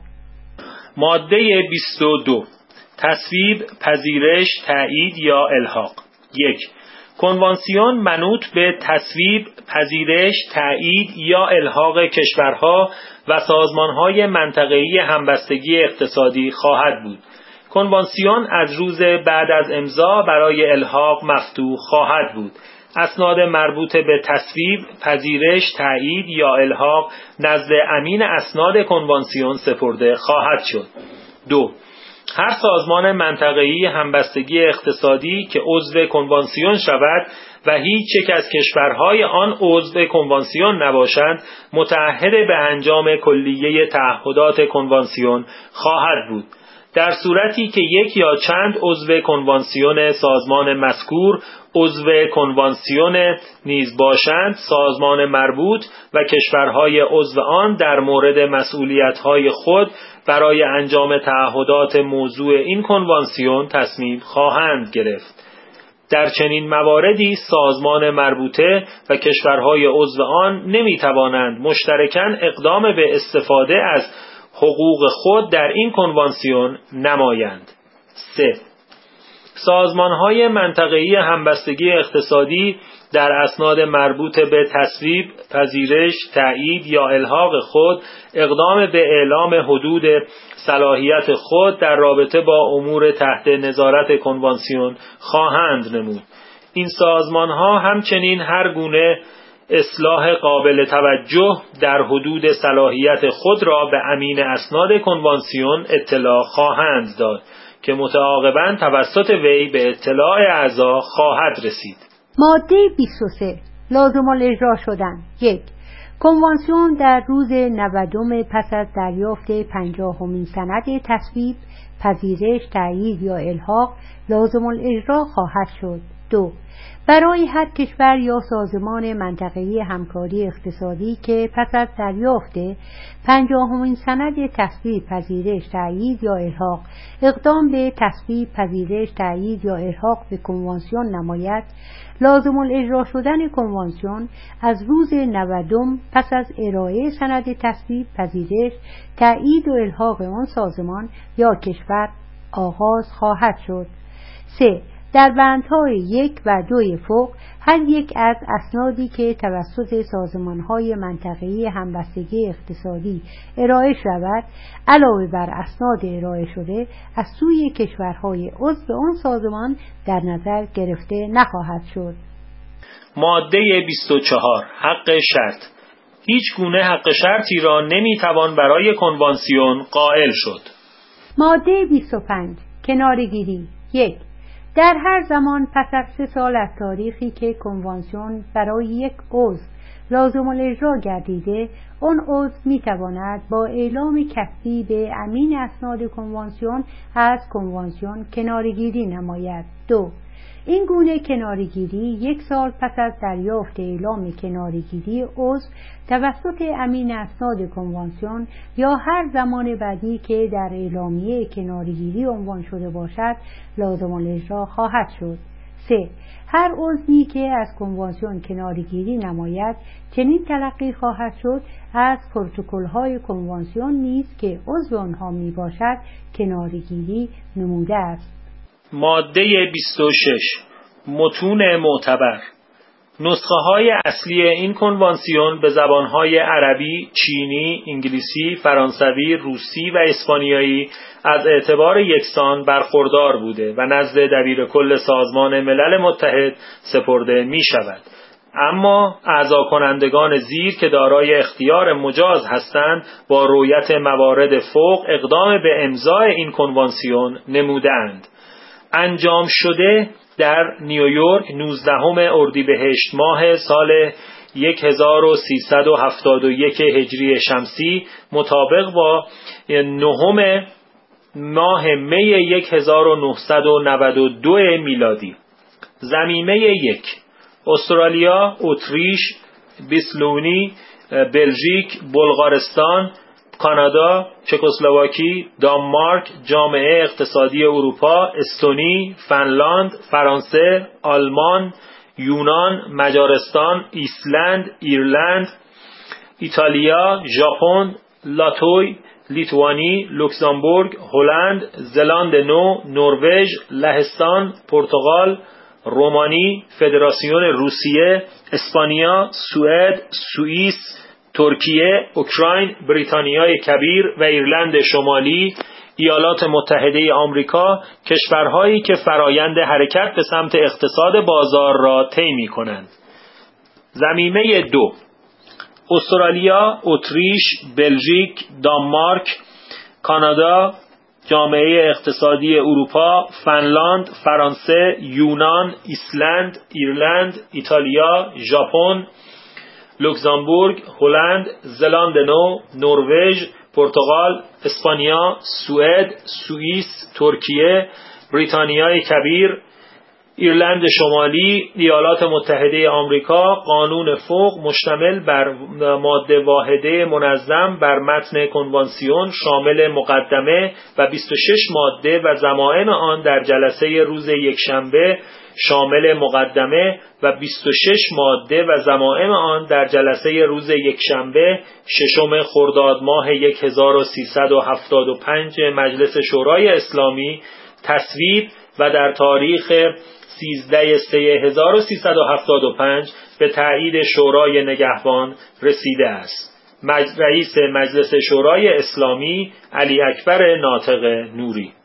ماده 22 تصویب، پذیرش، تایید یا الحاق. 1. کنوانسیون منوط به تصویب، پذیرش، تایید یا الحاق کشورها و سازمانهای منطقه‌ای همبستگی اقتصادی خواهد بود. کنوانسیون از روز بعد از امضا برای الحاق مفتوح خواهد بود. اسناد مربوط به تصویب، پذیرش، تایید یا الحاق نزد امین اسناد کنوانسیون سپرده خواهد شد. 2. هر سازمان منطقه‌ای همبستگی اقتصادی که عضو کنوانسیون شود و هیچ یک از کشورهای آن عضو کنوانسیون نباشند، متعهد به انجام کلیه تعهدات کنوانسیون خواهد بود. در صورتی که یک یا چند عضو کنوانسیون سازمان مذکور عضو کنوانسیون نیز باشند، سازمان مربوط و کشورهای عضو آن در مورد مسئولیت‌های خود برای انجام تعهدات موضوع این کنوانسیون تصمیم خواهند گرفت. در چنین مواردی سازمان مربوطه و کشورهای عضو آن نمی‌توانند مشترکاً اقدام به استفاده از حقوق خود در این کنوانسیون نمایند. 3. سازمان‌های منطقه‌ای همبستگی اقتصادی در اسناد مربوط به تصویب، پذیرش، تایید یا الحاق خود اقدام به اعلام حدود صلاحیت خود در رابطه با امور تحت نظارت کنوانسیون خواهند نمود. این سازمان‌ها همچنین هر گونه اصلاح قابل توجه در حدود صلاحیت خود را به امین اسناد کنوانسیون اطلاع خواهند داد که متعاقباً توسط وی به اطلاع اعضا خواهد رسید. ماده 23 لازم الاجرا شدن. 1. کنوانسیون در روز 90 پس از دریافت 50مین سند تصویب، پذیرش، تایید یا الحاق لازم الاجرا خواهد شد. 2. برای هر کشور یا سازمان منطقه‌ای همکاری اقتصادی که پس از دریافت 50مین سند تصویب، پذیرش، تایید یا الحاق اقدام به تصویب، پذیرش، تایید یا الحاق به کنوانسیون نماید، لازم الاجرا شدن کنوانسیون از روز 90 پس از ارائه سند تصویب، پذیرش، تایید و الحاق آن سازمان یا کشور آغاز خواهد شد. 3. در بندهای 1 و 2 فوق هر یک از اسنادی که توسط سازمانهای منطقه‌ای همبستگی اقتصادی ارائه شود علاوه بر اسناد ارائه شده از سوی کشورهای عضو آن سازمان در نظر گرفته نخواهد شد. ماده 24 حق شرط. هیچ گونه حق شرطی را نمیتوان برای کنوانسیون قائل شد. ماده 25 کناره‌گیری. 1. در هر زمان پس از 3 سال از تاریخی که کنوانسیون برای یک عضو لازم الاجرا گردیده، آن عضو میتواند با اعلام کتبی به امین اسناد کنوانسیون از کنوانسیون کناره‌گیری نماید. 2. این گونه کناره‌گیری 1 سال پس از دریافت اعلام کناره‌گیری عضو توسط امین اسناد کنوانسیون یا هر زمان بعدی که در اعلامیه کناره‌گیری عنوان شده باشد لازم الاجرا خواهد شد. 3. هر عضوی که از کنوانسیون کناره‌گیری نماید چنین تلقی خواهد شد از پروتکل‌های کنوانسیون نیز که عضو آنها می باشد کناره‌گیری نموده است. ماده 26 متون معتبر. نسخه‌های اصلی این کنوانسیون به زبان‌های عربی، چینی، انگلیسی، فرانسوی، روسی و اسپانیایی از اعتبار یکسان برخوردار بوده و نزد دبیرکل سازمان ملل متحد سپرده می‌شود. اما اعضا کنندگان زیر که دارای اختیار مجاز هستند با رعایت موارد فوق اقدام به امضای این کنوانسیون نمودند. انجام شده در نیویورک 19 اردیبهشت ماه سال 1371 هجری شمسی مطابق با 9 ماه می 1992 میلادی. ضمیمه 1: استرالیا، اتریش، بیسلونی، بلژیک، بلغارستان، کانادا، چکسلواکی، دانمارک، جامعه اقتصادی اروپا، استونی، فنلاند، فرانسه، آلمان، یونان، مجارستان، ایسلند، ایرلند، ایتالیا، ژاپن، لاتوی، لیتوانی، لوکزامبورگ، هلند، زلاند نو، نروژ، لهستان، پرتغال، رومانی، فدراسیون روسیه، اسپانیا، سوئد، سوئیس، ترکیه، اوکراین، بریتانیای کبیر و ایرلند شمالی، ایالات متحده آمریکا، کشورهایی که فرایند حرکت به سمت اقتصاد بازار را طی می‌کنند. ضمیمه 2: استرالیا، اتریش، بلژیک، دانمارک، کانادا، جامعه اقتصادی اروپا، فنلاند، فرانسه، یونان، ایسلند، ایرلند، ایتالیا، ژاپن، لوکزامبورگ، هلند، زلاند نو، نروژ، پرتغال، اسپانیا، سوئد، سوئیس، ترکیه، بریتانیای کبیر، ایرلند شمالی، ایالات متحده آمریکا قانون فوق مشتمل بر ماده واحده منظم بر متن کنوانسیون شامل مقدمه و 26 ماده و ضمائم آن در جلسه روز یکشنبه شامل مقدمه و 26 ماده و ضمائم آن در جلسه روز یکشنبه 6 خرداد ماه 1375 مجلس شورای اسلامی تصویب و در تاریخ 13/3/1375 به تایید شورای نگهبان رسیده است. رئیس مجلس شورای اسلامی علی اکبر ناطق نوری.